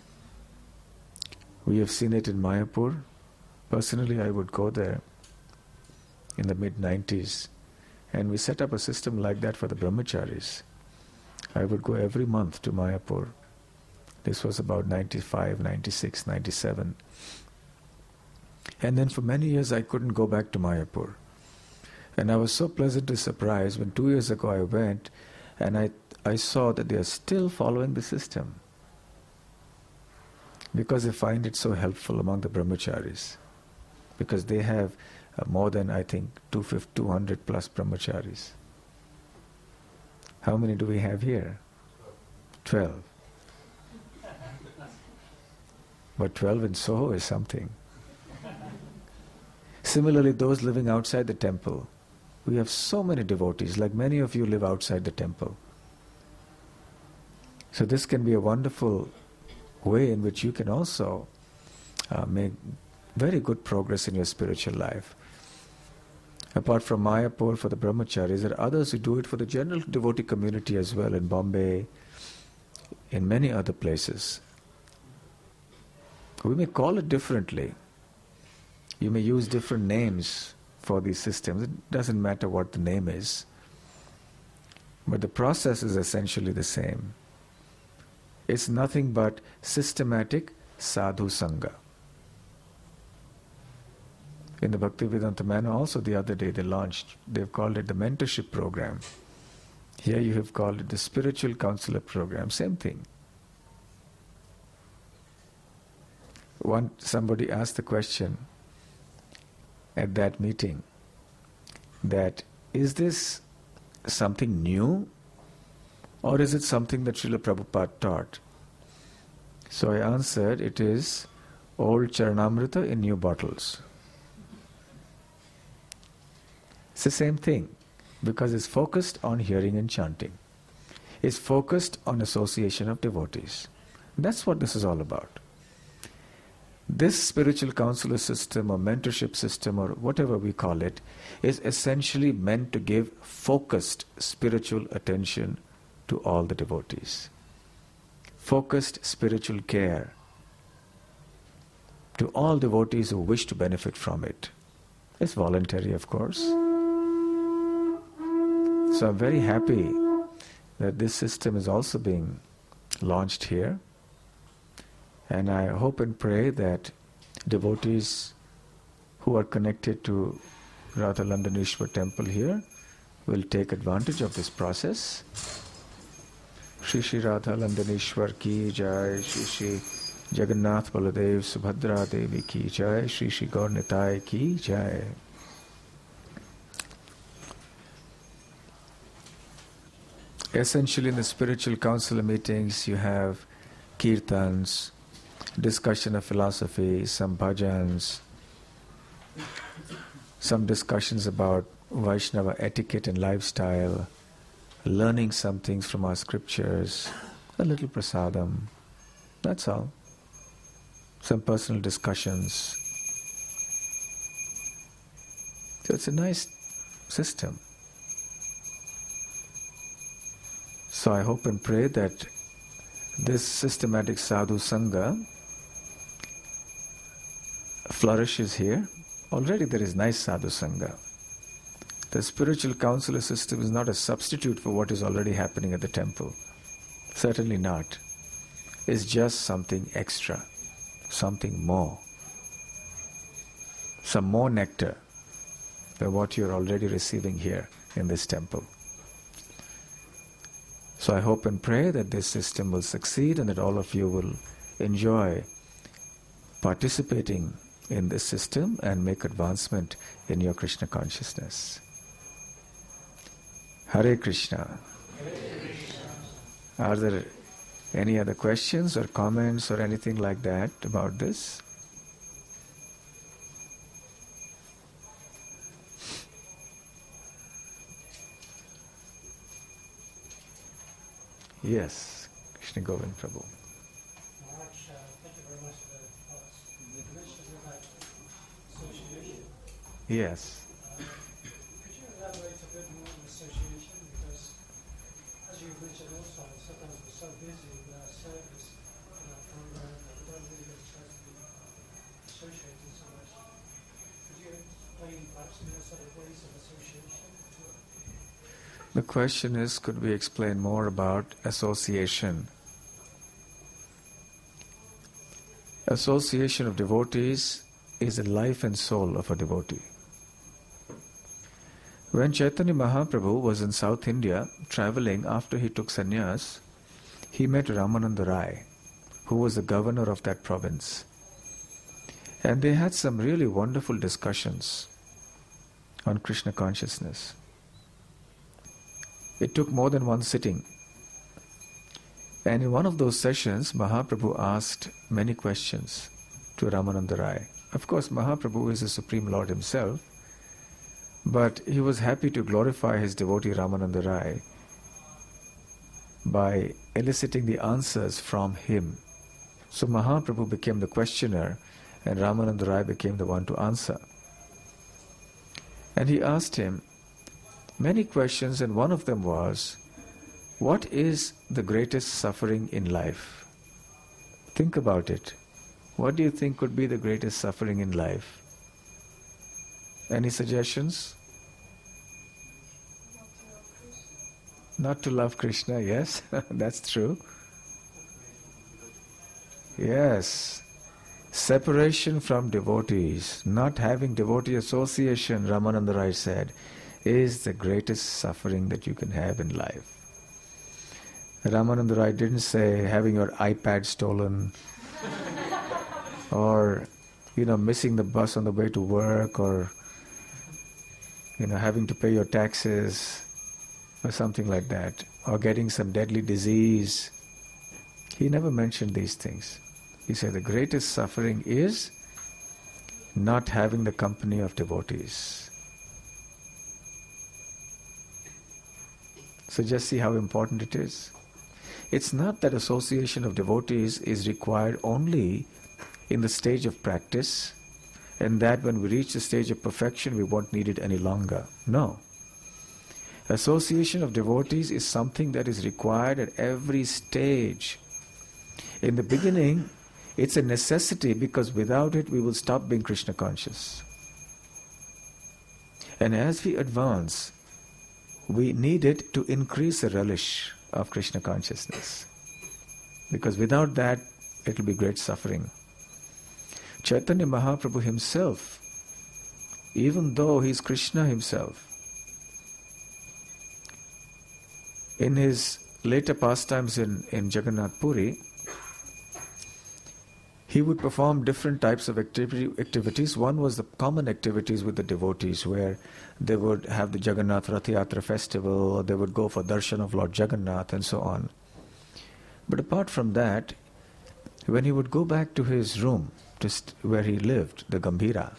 We have seen it in Mayapur. Personally, I would go there in the mid nineties, and we set up a system like that for the brahmacharis. I would go every month to Mayapur. This was about ninety-five, ninety-six, ninety-seven. And then for many years I couldn't go back to Mayapur. And I was so pleasantly surprised when two years ago I went, and I, I saw that they are still following the system, because they find it so helpful among the brahmacharis. Because they have uh, more than, I think, two hundred plus brahmacharis. How many do we have here? Twelve. But twelve in Soho is something. Similarly, those living outside the temple, we have so many devotees, like many of you live outside the temple. So this can be a wonderful way in which you can also uh, make very good progress in your spiritual life. Apart from Mayapur for the brahmacharis, there are others who do it for the general devotee community as well, in Bombay, in many other places. We may call it differently. You may use different names for these systems. It doesn't matter what the name is. But the process is essentially the same. It's nothing but systematic sadhu sangha. In the Bhaktivedanta manner also the other day they launched, they've called it the mentorship program. Here you have called it the spiritual counselor program, same thing. One, somebody asked the question at that meeting that, is this something new or is it something that Srila Prabhupada taught? So I answered, it is old Charanamrita in new bottles. It's the same thing, because it's focused on hearing and chanting. It's focused on association of devotees. That's what this is all about. This spiritual counselor system or mentorship system or whatever we call it is essentially meant to give focused spiritual attention to all the devotees. Focused spiritual care to all devotees who wish to benefit from it. It's voluntary, of course. So I'm very happy that this system is also being launched here. And I hope and pray that devotees who are connected to Radha Landaneshwar temple here will take advantage of this process. Shri Shri Radha Landaneshwar ki jai, Shri Shri Jagannath Baladev Subhadra Devi ki jai, Shri Shri Gaur Nitai ki jai. Essentially in the spiritual council meetings you have kirtans, discussion of philosophy, some bhajans, some discussions about Vaishnava etiquette and lifestyle, learning some things from our scriptures, a little prasadam, that's all. Some personal discussions. So it's a nice system. So I hope and pray that this systematic sadhu sangha flourishes here. Already there is nice sadhu sangha. The spiritual counselor system is not a substitute for what is already happening at the temple. Certainly not. It's just something extra, something more. Some more nectar than what you're already receiving here in this temple. So I hope and pray that this system will succeed and that all of you will enjoy participating in this system and make advancement in your Krishna consciousness. Hare Krishna. Hare Krishna. Are there any other questions or comments or anything like that about this? Yes, Krishna Govind Prabhu. Maharaj, uh, thank you very much for the thoughts. You mentioned about association. Yes. Uh, could you elaborate a bit more on association? Because, as you mentioned also, sometimes we're so busy with our service and our program that we don't really get a chance to be associated so much. Could you explain perhaps more sort of ways of association? The question is, could we explain more about association? Association of devotees is the life and soul of a devotee. When Chaitanya Mahaprabhu was in South India, traveling after he took sannyas, he met Ramananda Rai, who was the governor of that province. And they had some really wonderful discussions on Krishna consciousness. It took more than one sitting. And in one of those sessions, Mahaprabhu asked many questions to Ramananda Rai. Of course, Mahaprabhu is the Supreme Lord himself, but he was happy to glorify his devotee Ramananda Rai by eliciting the answers from him. So Mahaprabhu became the questioner and Ramananda Rai became the one to answer. And he asked him many questions, and one of them was, what is the greatest suffering in life? Think about it. What do you think could be the greatest suffering in life? Any suggestions? Not to love Krishna, yes, that's true. Yes. Separation from devotees, not having devotee association, Ramananda Rai said, is the greatest suffering that you can have in life. Ramananda Rai didn't say having your iPad stolen or, you know, missing the bus on the way to work, or, you know, having to pay your taxes or something like that, or getting some deadly disease. He never mentioned these things. He said the greatest suffering is not having the company of devotees. So just see how important it is. It's not that association of devotees is required only in the stage of practice, and that when we reach the stage of perfection we won't need it any longer. No. Association of devotees is something that is required at every stage. In the beginning, it's a necessity, because without it we will stop being Krishna conscious. And as we advance, we need it to increase the relish of Krishna consciousness. Because without that, it will be great suffering. Chaitanya Mahaprabhu himself, even though he is Krishna himself, in his later pastimes in, in Jagannath Puri, he would perform different types of activity, activities. One was the common activities with the devotees, where they would have the Jagannath Rath Yatra festival, or they would go for darshan of Lord Jagannath and so on. But apart from that, when he would go back to his room, to st- where he lived, the Gambhira,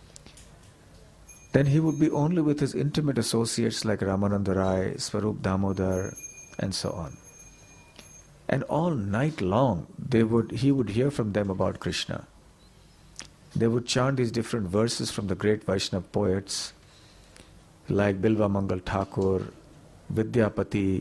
then he would be only with his intimate associates like Ramananda Rai, Swarup Damodar, and so on. And all night long, they would he would hear from them about Krishna. They would chant these different verses from the great Vaishnava poets like Bilva Mangal Thakur, Vidyapati,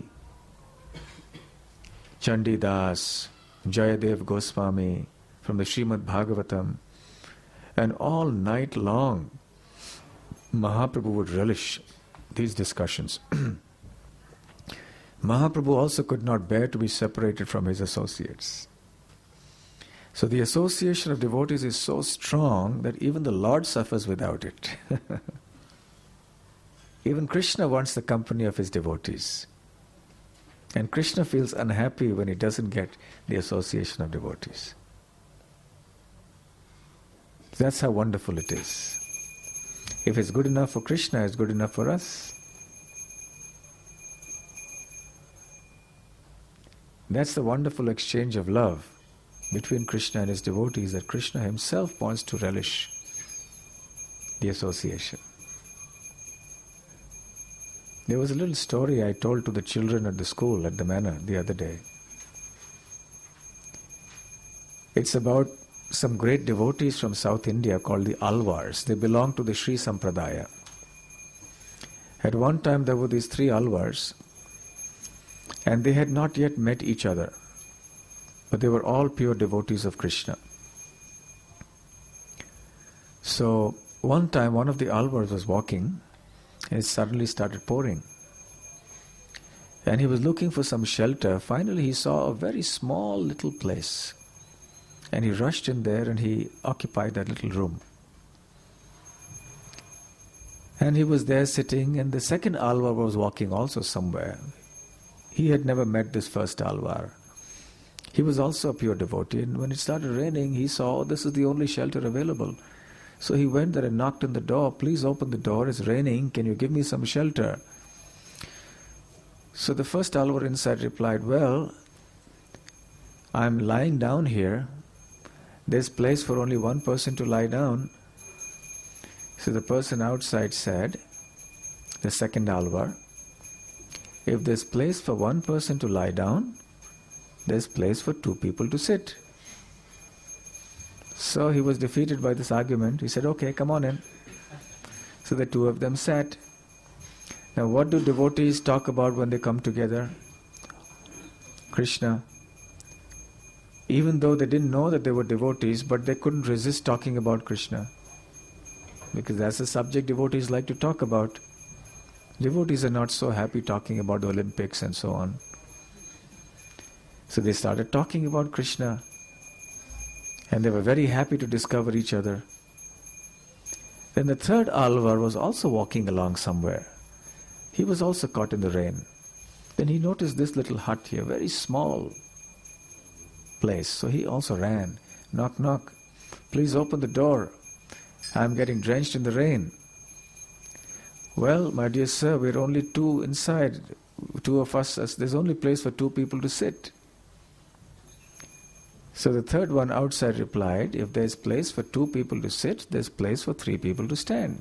Chandidas, Jayadev Goswami, from the Srimad Bhagavatam. And all night long, Mahaprabhu would relish these discussions. Mahaprabhu also could not bear to be separated from his associates. So the association of devotees is so strong that even the Lord suffers without it. Even Krishna wants the company of his devotees. And Krishna feels unhappy when he doesn't get the association of devotees. That's how wonderful it is. If it's good enough for Krishna, it's good enough for us. That's the wonderful exchange of love between Krishna and his devotees, that Krishna himself wants to relish the association. There was a little story I told to the children at the school at the manor the other day. It's about some great devotees from South India called the Alvars. They belong to the Sri Sampradaya. At one time there were these three Alvars, and they had not yet met each other, but they were all pure devotees of Krishna. So one time one of the Alvars was walking, and it suddenly started pouring. And he was looking for some shelter. Finally he saw a very small little place. And he rushed in there and he occupied that little room. And he was there sitting, and the second Alvar was walking also somewhere. He had never met this first Alvar. He was also a pure devotee, and when it started raining, he saw, oh, this is the only shelter available. So he went there and knocked on the door. Please open the door, it's raining, can you give me some shelter? So the first Alvar inside replied, well, I'm lying down here. There's place for only one person to lie down. So the person outside said, the second Alvar, if there's place for one person to lie down, there's place for two people to sit. So he was defeated by this argument. He said, okay, come on in. So the two of them sat. Now what do devotees talk about when they come together? Krishna. Even though they didn't know that they were devotees, but they couldn't resist talking about Krishna. Because that's the subject devotees like to talk about. Devotees are not so happy talking about the Olympics and so on. So they started talking about Krishna. And they were very happy to discover each other. Then the third Alvar was also walking along somewhere. He was also caught in the rain. Then he noticed this little hut here, very small place. So he also ran. Knock, knock. Please open the door. I'm getting drenched in the rain. Well, my dear sir, we're only two inside. Two of us, there's only place for two people to sit. So the third one outside replied, if there's place for two people to sit, there's place for three people to stand.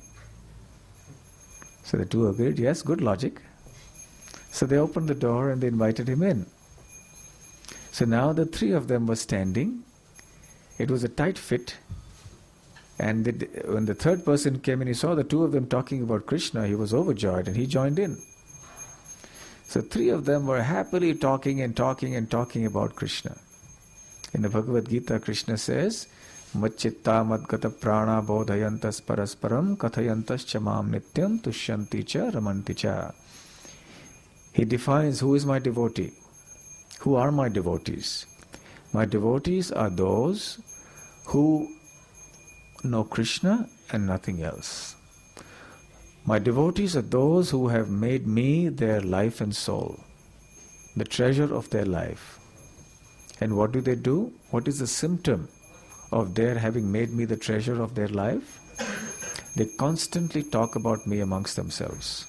So the two agreed, yes, good logic. So they opened the door and they invited him in. So now the three of them were standing. It was a tight fit. And the, when the third person came in, he saw the two of them talking about Krishna, he was overjoyed and he joined in. So three of them were happily talking and talking and talking about Krishna. In the Bhagavad Gita, Krishna says, Macchitta madgata prana bodhayantas parasparam kathayantas chamam nityam tushyanti cha ramanti cha. He defines who is my devotee. Who are my devotees? My devotees are those who know Krishna and nothing else. My devotees are those who have made me their life and soul, the treasure of their life. And what do they do? What is the symptom of their having made me the treasure of their life? They constantly talk about me amongst themselves.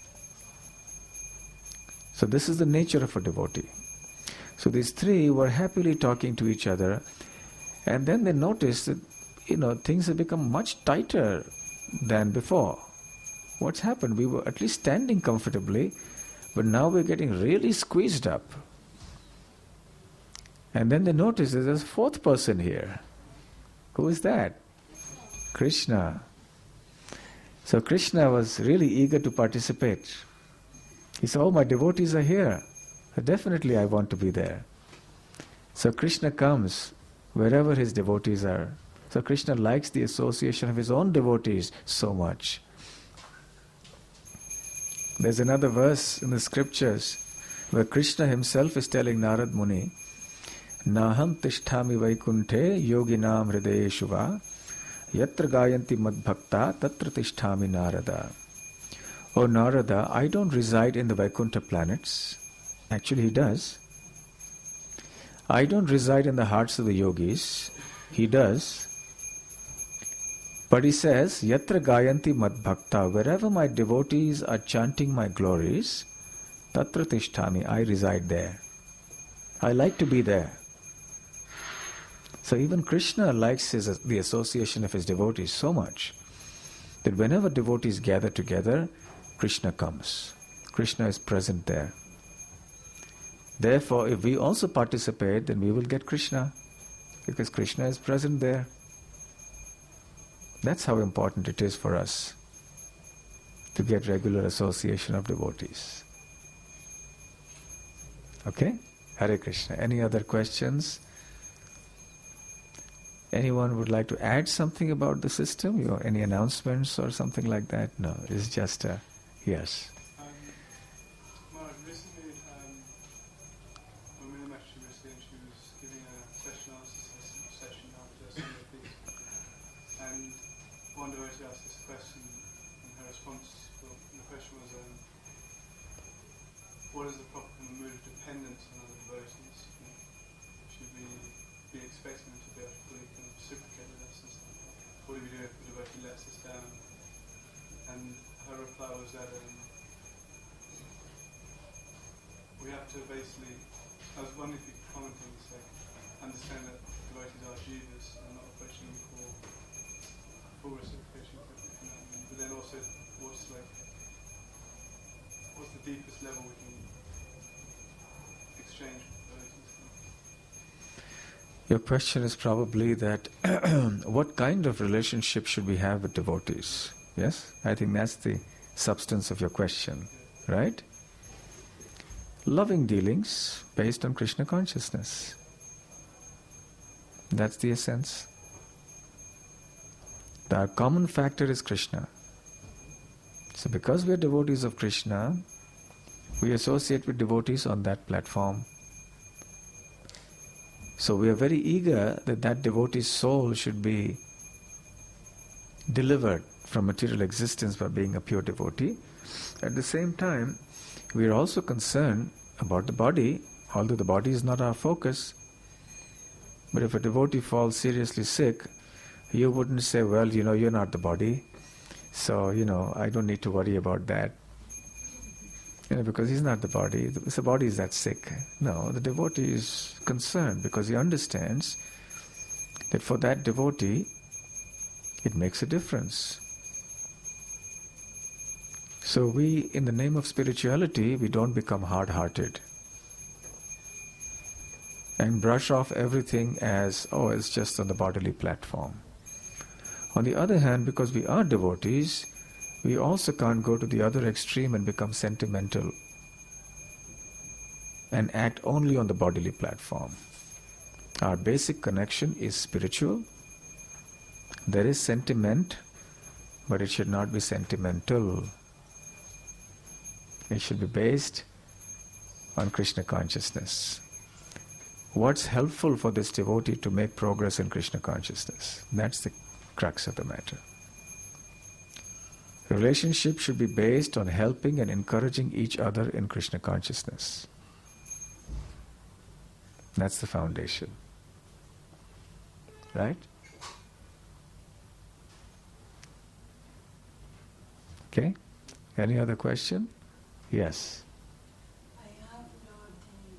So this is the nature of a devotee. So these three were happily talking to each other, and then they noticed that, you know, things have become much tighter than before. What's happened? We were at least standing comfortably, but now we're getting really squeezed up. And then they noticed there's a fourth person here. Who is that? Krishna. So Krishna was really eager to participate. He said, oh, my devotees are here. Definitely I want to be there. So Krishna comes wherever his devotees are. So Krishna likes the association of his own devotees so much. There's another verse in the scriptures where Krishna himself is telling Narad Muni, Naham tishtami vaikunthe yoginam hridayeshu va yatra gayanti madbhakta tatra tishtami Narada. Oh Narada, I don't reside in the Vaikuntha planets. Actually he does. I don't reside in the hearts of the yogis. He does. But he says, Yatra gayanti madbhakta, wherever my devotees are chanting my glories, tatra tishtami, I reside there. I like to be there. So even Krishna likes his, the association of his devotees so much that whenever devotees gather together, Krishna comes. Krishna is present there. Therefore, if we also participate, then we will get Krishna, because Krishna is present there. That's how important it is for us to get regular association of devotees. Okay? Hare Krishna. Any other questions? Anyone would like to add something about the system? You know, any announcements or something like that? No, it's just a yes. Um, Maharaj, recently, um, when we were actually recently, she was giving a question answer session after some of these, and one devotee asked this question, and her response, well, the question was, um, what is the proper kind of mood of dependence on other devotees? You know, should we be expecting them to be able to fully kind of reciprocate with us and stuff? What do we do if the devotee lets us down? And her reply was that um, we have to basically, I was wondering if you could comment on this, like, understand that devotees are jivas and not approaching for full reciprocation, you know, but then also what's like, what's the deepest level we can exchange with devotees? Your question is probably that what kind of relationship should we have with devotees? Yes? I think that's the substance of your question, right? Loving dealings based on Krishna consciousness. That's the essence. The common factor is Krishna. So because we are devotees of Krishna, we associate with devotees on that platform. So we are very eager that that devotee's soul should be delivered from material existence by being a pure devotee. At the same time, we are also concerned about the body, although the body is not our focus. But if a devotee falls seriously sick, you wouldn't say, well, you know, you're not the body, so, you know, I don't need to worry about that. You know, because he's not the body. It's the body is that sick. No, the devotee is concerned because he understands that for that devotee, it makes a difference. So we, in the name of spirituality, we don't become hard-hearted and brush off everything as, oh, it's just on the bodily platform. On the other hand, because we are devotees, we also can't go to the other extreme and become sentimental and act only on the bodily platform. Our basic connection is spiritual. There is sentiment, but it should not be sentimental. It should be based on Krishna consciousness. What's helpful for this devotee to make progress in Krishna consciousness? That's the crux of the matter. Relationship should be based on helping and encouraging each other in Krishna consciousness. That's the foundation. Right? Okay? Any other question? Yes. I have Lord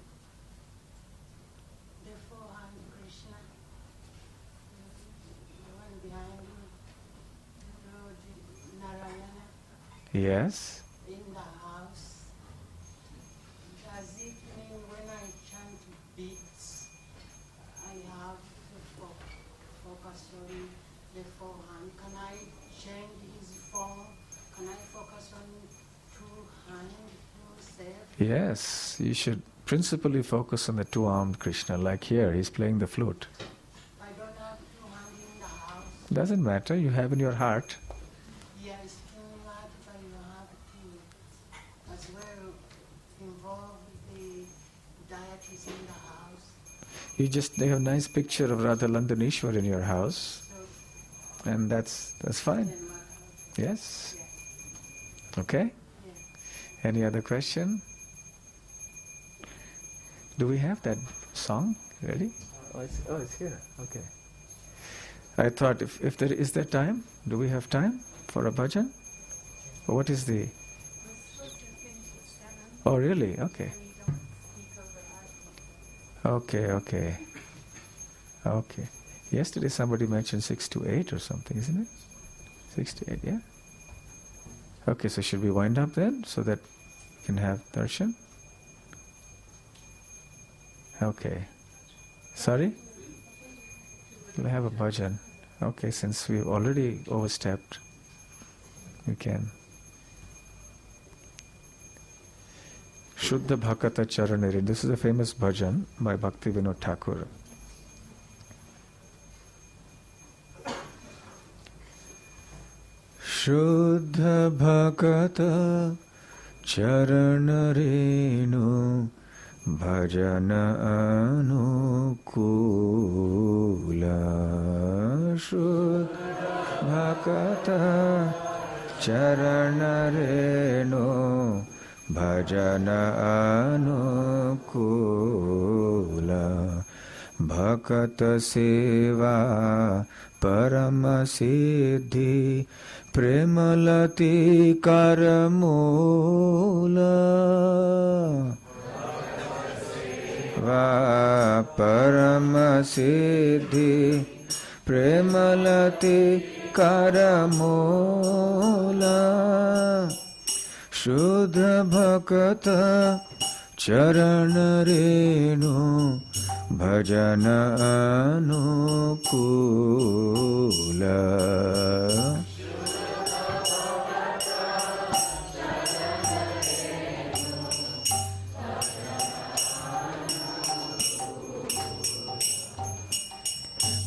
the, the four-hand Krishna, the one behind you, Lord Narayana, Yes. in the house. Does it mean when I chant beats, I have to fo- focus on the four-hand? Can I change his form? Can I focus on two-hand, two-self? Yes, you should principally focus on the two-armed Krishna. Like here, he's playing the flute. I don't have two hands in the house. Doesn't matter, you have in your heart. Yes, two hands, but you have to as well involve the deities in the house. You just, they have a nice picture of Radha Landanishwar in your house, So and that's that's fine. then what else? Yes? Yes. Okay? Yes. Any other question? Do we have that song ready? Oh, it's, oh, it's here. Okay. I thought, if, if there is there time, do we have time for a bhajan? Or what is the... Oh, really? Okay. Okay, okay. Okay. Yesterday somebody mentioned six to eight or something, isn't it? Six to eight, yeah? Okay, so should we wind up then, so that we can have darshan? Okay. Sorry? We'll have a bhajan. Okay, since we've already overstepped, we can. Shuddha Bhakata Charaniri. This is a famous bhajan by Bhakti Vinod Thakur. Shuddha Bhakata Charanarenu Bhajana Anukula. Shuddha Bhakata Charanarenu Bhajana Anukula. Bhakata Seva Paramasiddhi Premalati Karamula. Va Paramasiddhi Premalati Karamula. Shuddha Bhakata Charanarenu Bhajana Anukula.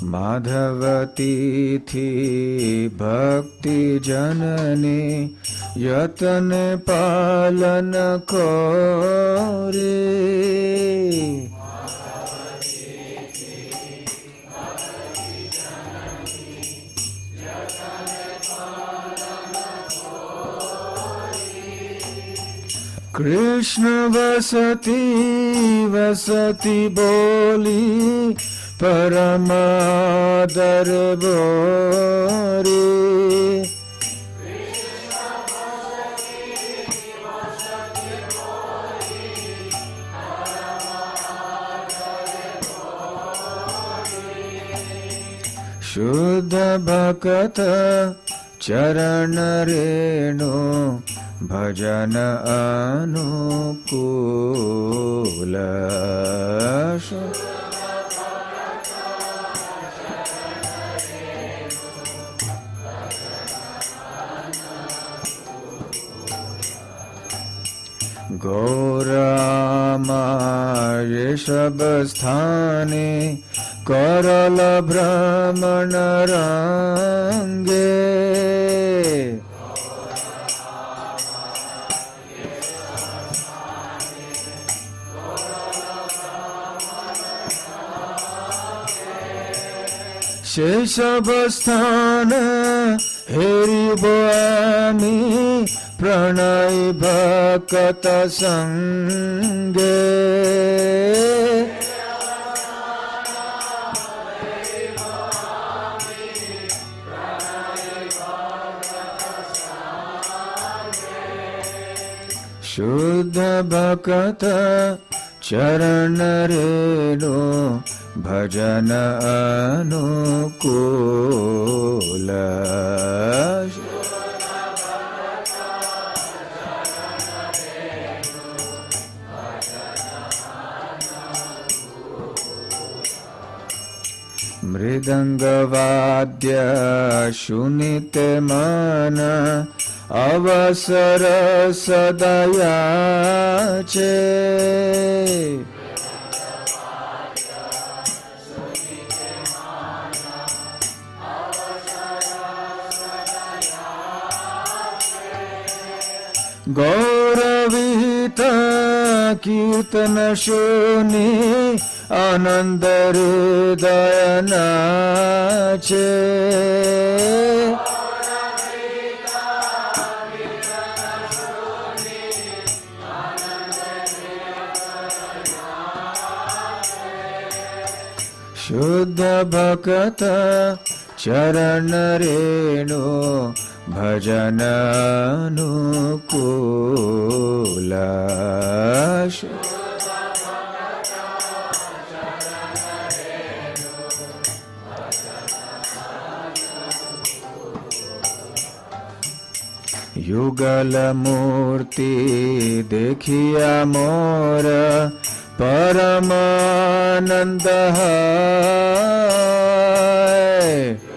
माधवती थी भक्ति जननी यतन पालन कोरे कृष्ण वसती वसती बोली परमादर बोरे शुद्ध भक्त चरण रेणु भजन अनुकूल गौरामा ऋषभ स्थाने करल भ्रमण रंगे शेषभ स्थान हेरिब आमी प्रणय भक्त संगे शुद्ध भक्त चरण रेणु भजन अनुकूल मृदंगवाद्य शुनित मन अवसर सदयाचे गौरवित कीर्तन शुनि आनंद हृदय नाचे शुद्ध भक्त चरण रेणु भजन अनुकूल युगल मूर्ति देखिया मोर परमानंद है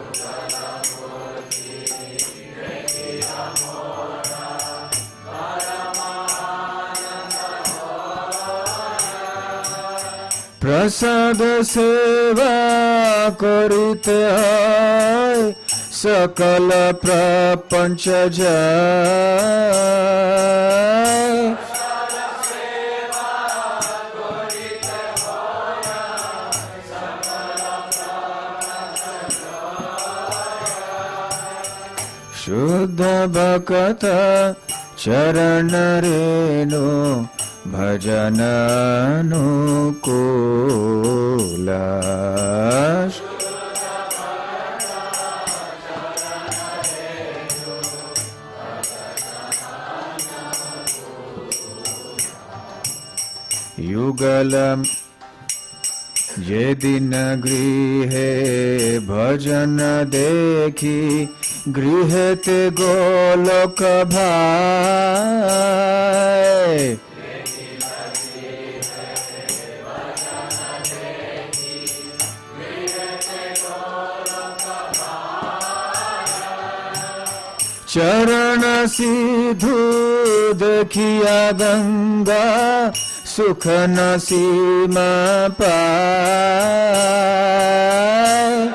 प्रसाद सेवा करिते है सकल प्रपंच जाय शुद्ध भक्त चरण रेणु भजन अनुकूल युगल ये दिन गृहे भजन देखी गृह ते गोलोक भाई चरण सिधु देखिया गंगा सुख न सीमा पाए।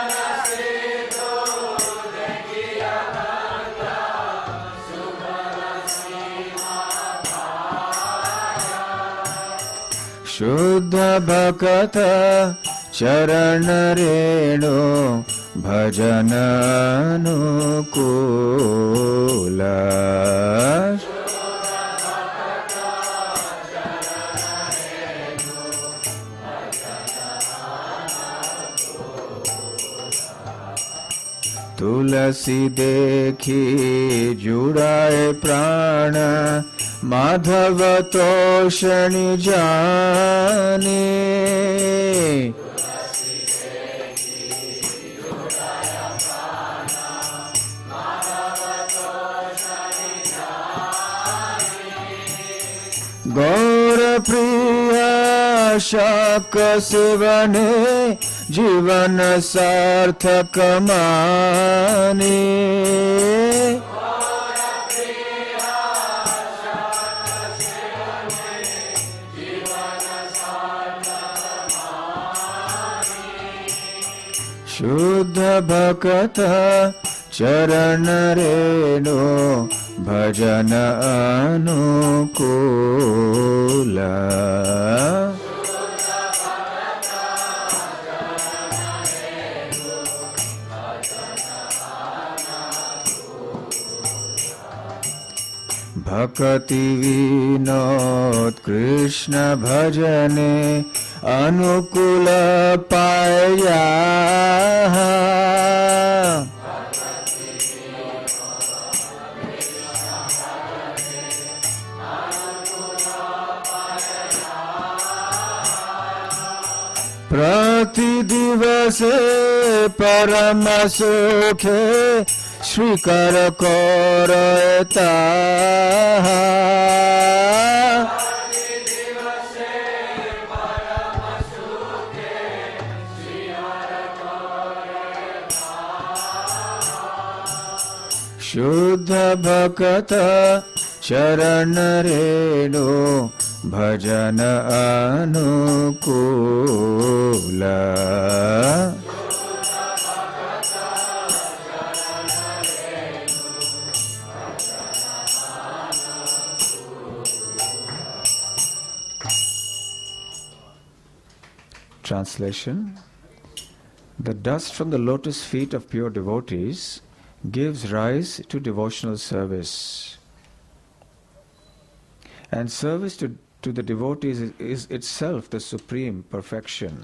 शुद्ध भक्त चरण रेणु भजन अनुकूल। तुलसी देखी जुड़ाए प्राण माधव तोषणी जाने। गौर प्रिय शक सेवने जीवन सार्थक माने। शुद्ध भक्त चरण रेणु भजन अनुकूल। भक्ति विनोद कृष्ण भजने अनुकूल पाया। प्रति दिवसे परम सुखे स्वीकार करता। शुद्ध भक्त चरण रेणु भजन अनुकूल। Translation. The dust from the lotus feet of pure devotees gives rise to devotional service. And service to, to the devotees is, is itself the supreme perfection.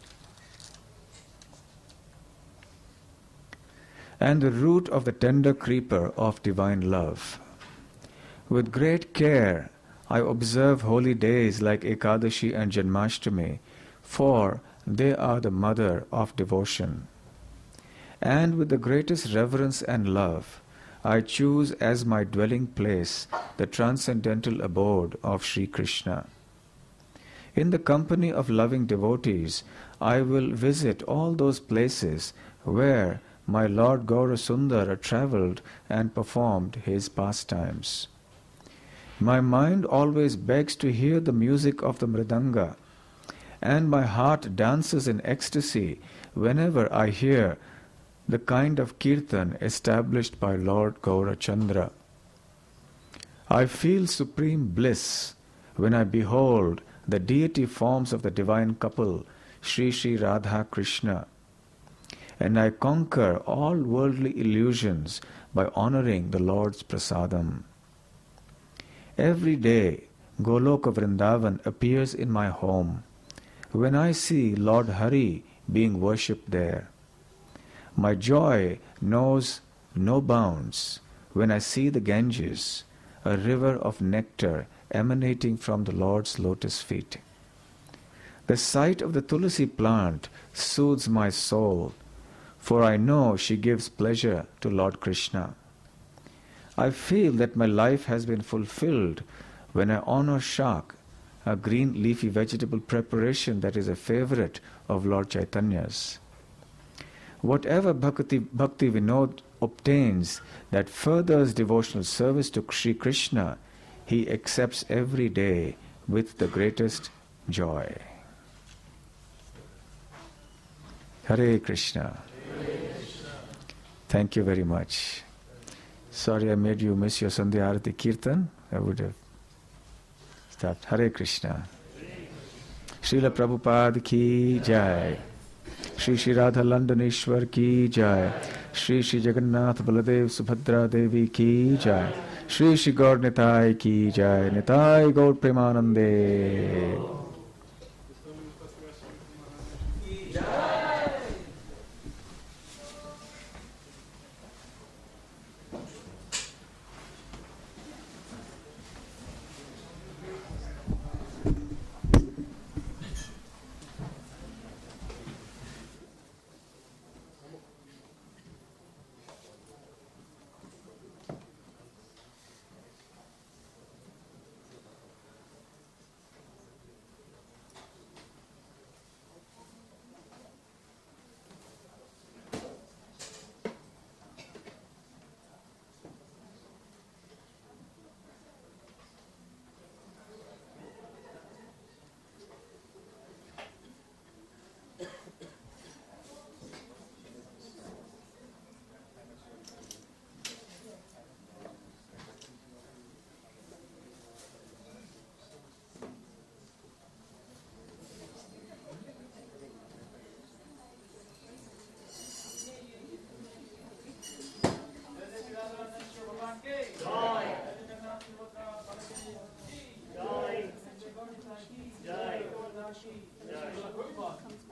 And the root of the tender creeper of divine love. With great care, I observe holy days like Ekadashi and Janmashtami, for they are the mother of devotion. And with the greatest reverence and love, I choose as my dwelling place the transcendental abode of Sri Krishna. In the company of loving devotees, I will visit all those places where my Lord Gaurasundara travelled and performed his pastimes. My mind always begs to hear the music of the mridanga, and my heart dances in ecstasy whenever I hear the kind of kirtan established by Lord Gaurachandra. I feel supreme bliss when I behold the deity forms of the divine couple, Sri Sri Radha Krishna, and I conquer all worldly illusions by honoring the Lord's prasadam. Every day, Goloka Vrindavan appears in my home when I see Lord Hari being worshipped there. My joy knows no bounds when I see the Ganges, a river of nectar emanating from the Lord's lotus feet. The sight of the tulasi plant soothes my soul, for I know she gives pleasure to Lord Krishna. I feel that my life has been fulfilled when I honor shak, a green leafy vegetable preparation that is a favorite of Lord Chaitanya's. Whatever Bhakti, Bhakti Vinod obtains that furthers devotional service to Sri Krishna, he accepts every day with the greatest joy. Hare Krishna. Thank you very much. Sorry I made you miss your Sandhya Arati Kirtan. I would have stopped. Hare Krishna. Srila Prabhupada ki jai. Shri Shri Radha Landaneshwar ki jai. Shri Shri Jagannath Baladev Subhadra Devi ki jai. Shri Shri Gaur Nitai ki jai. Nitai Gaur Premanande. Jai. Jai.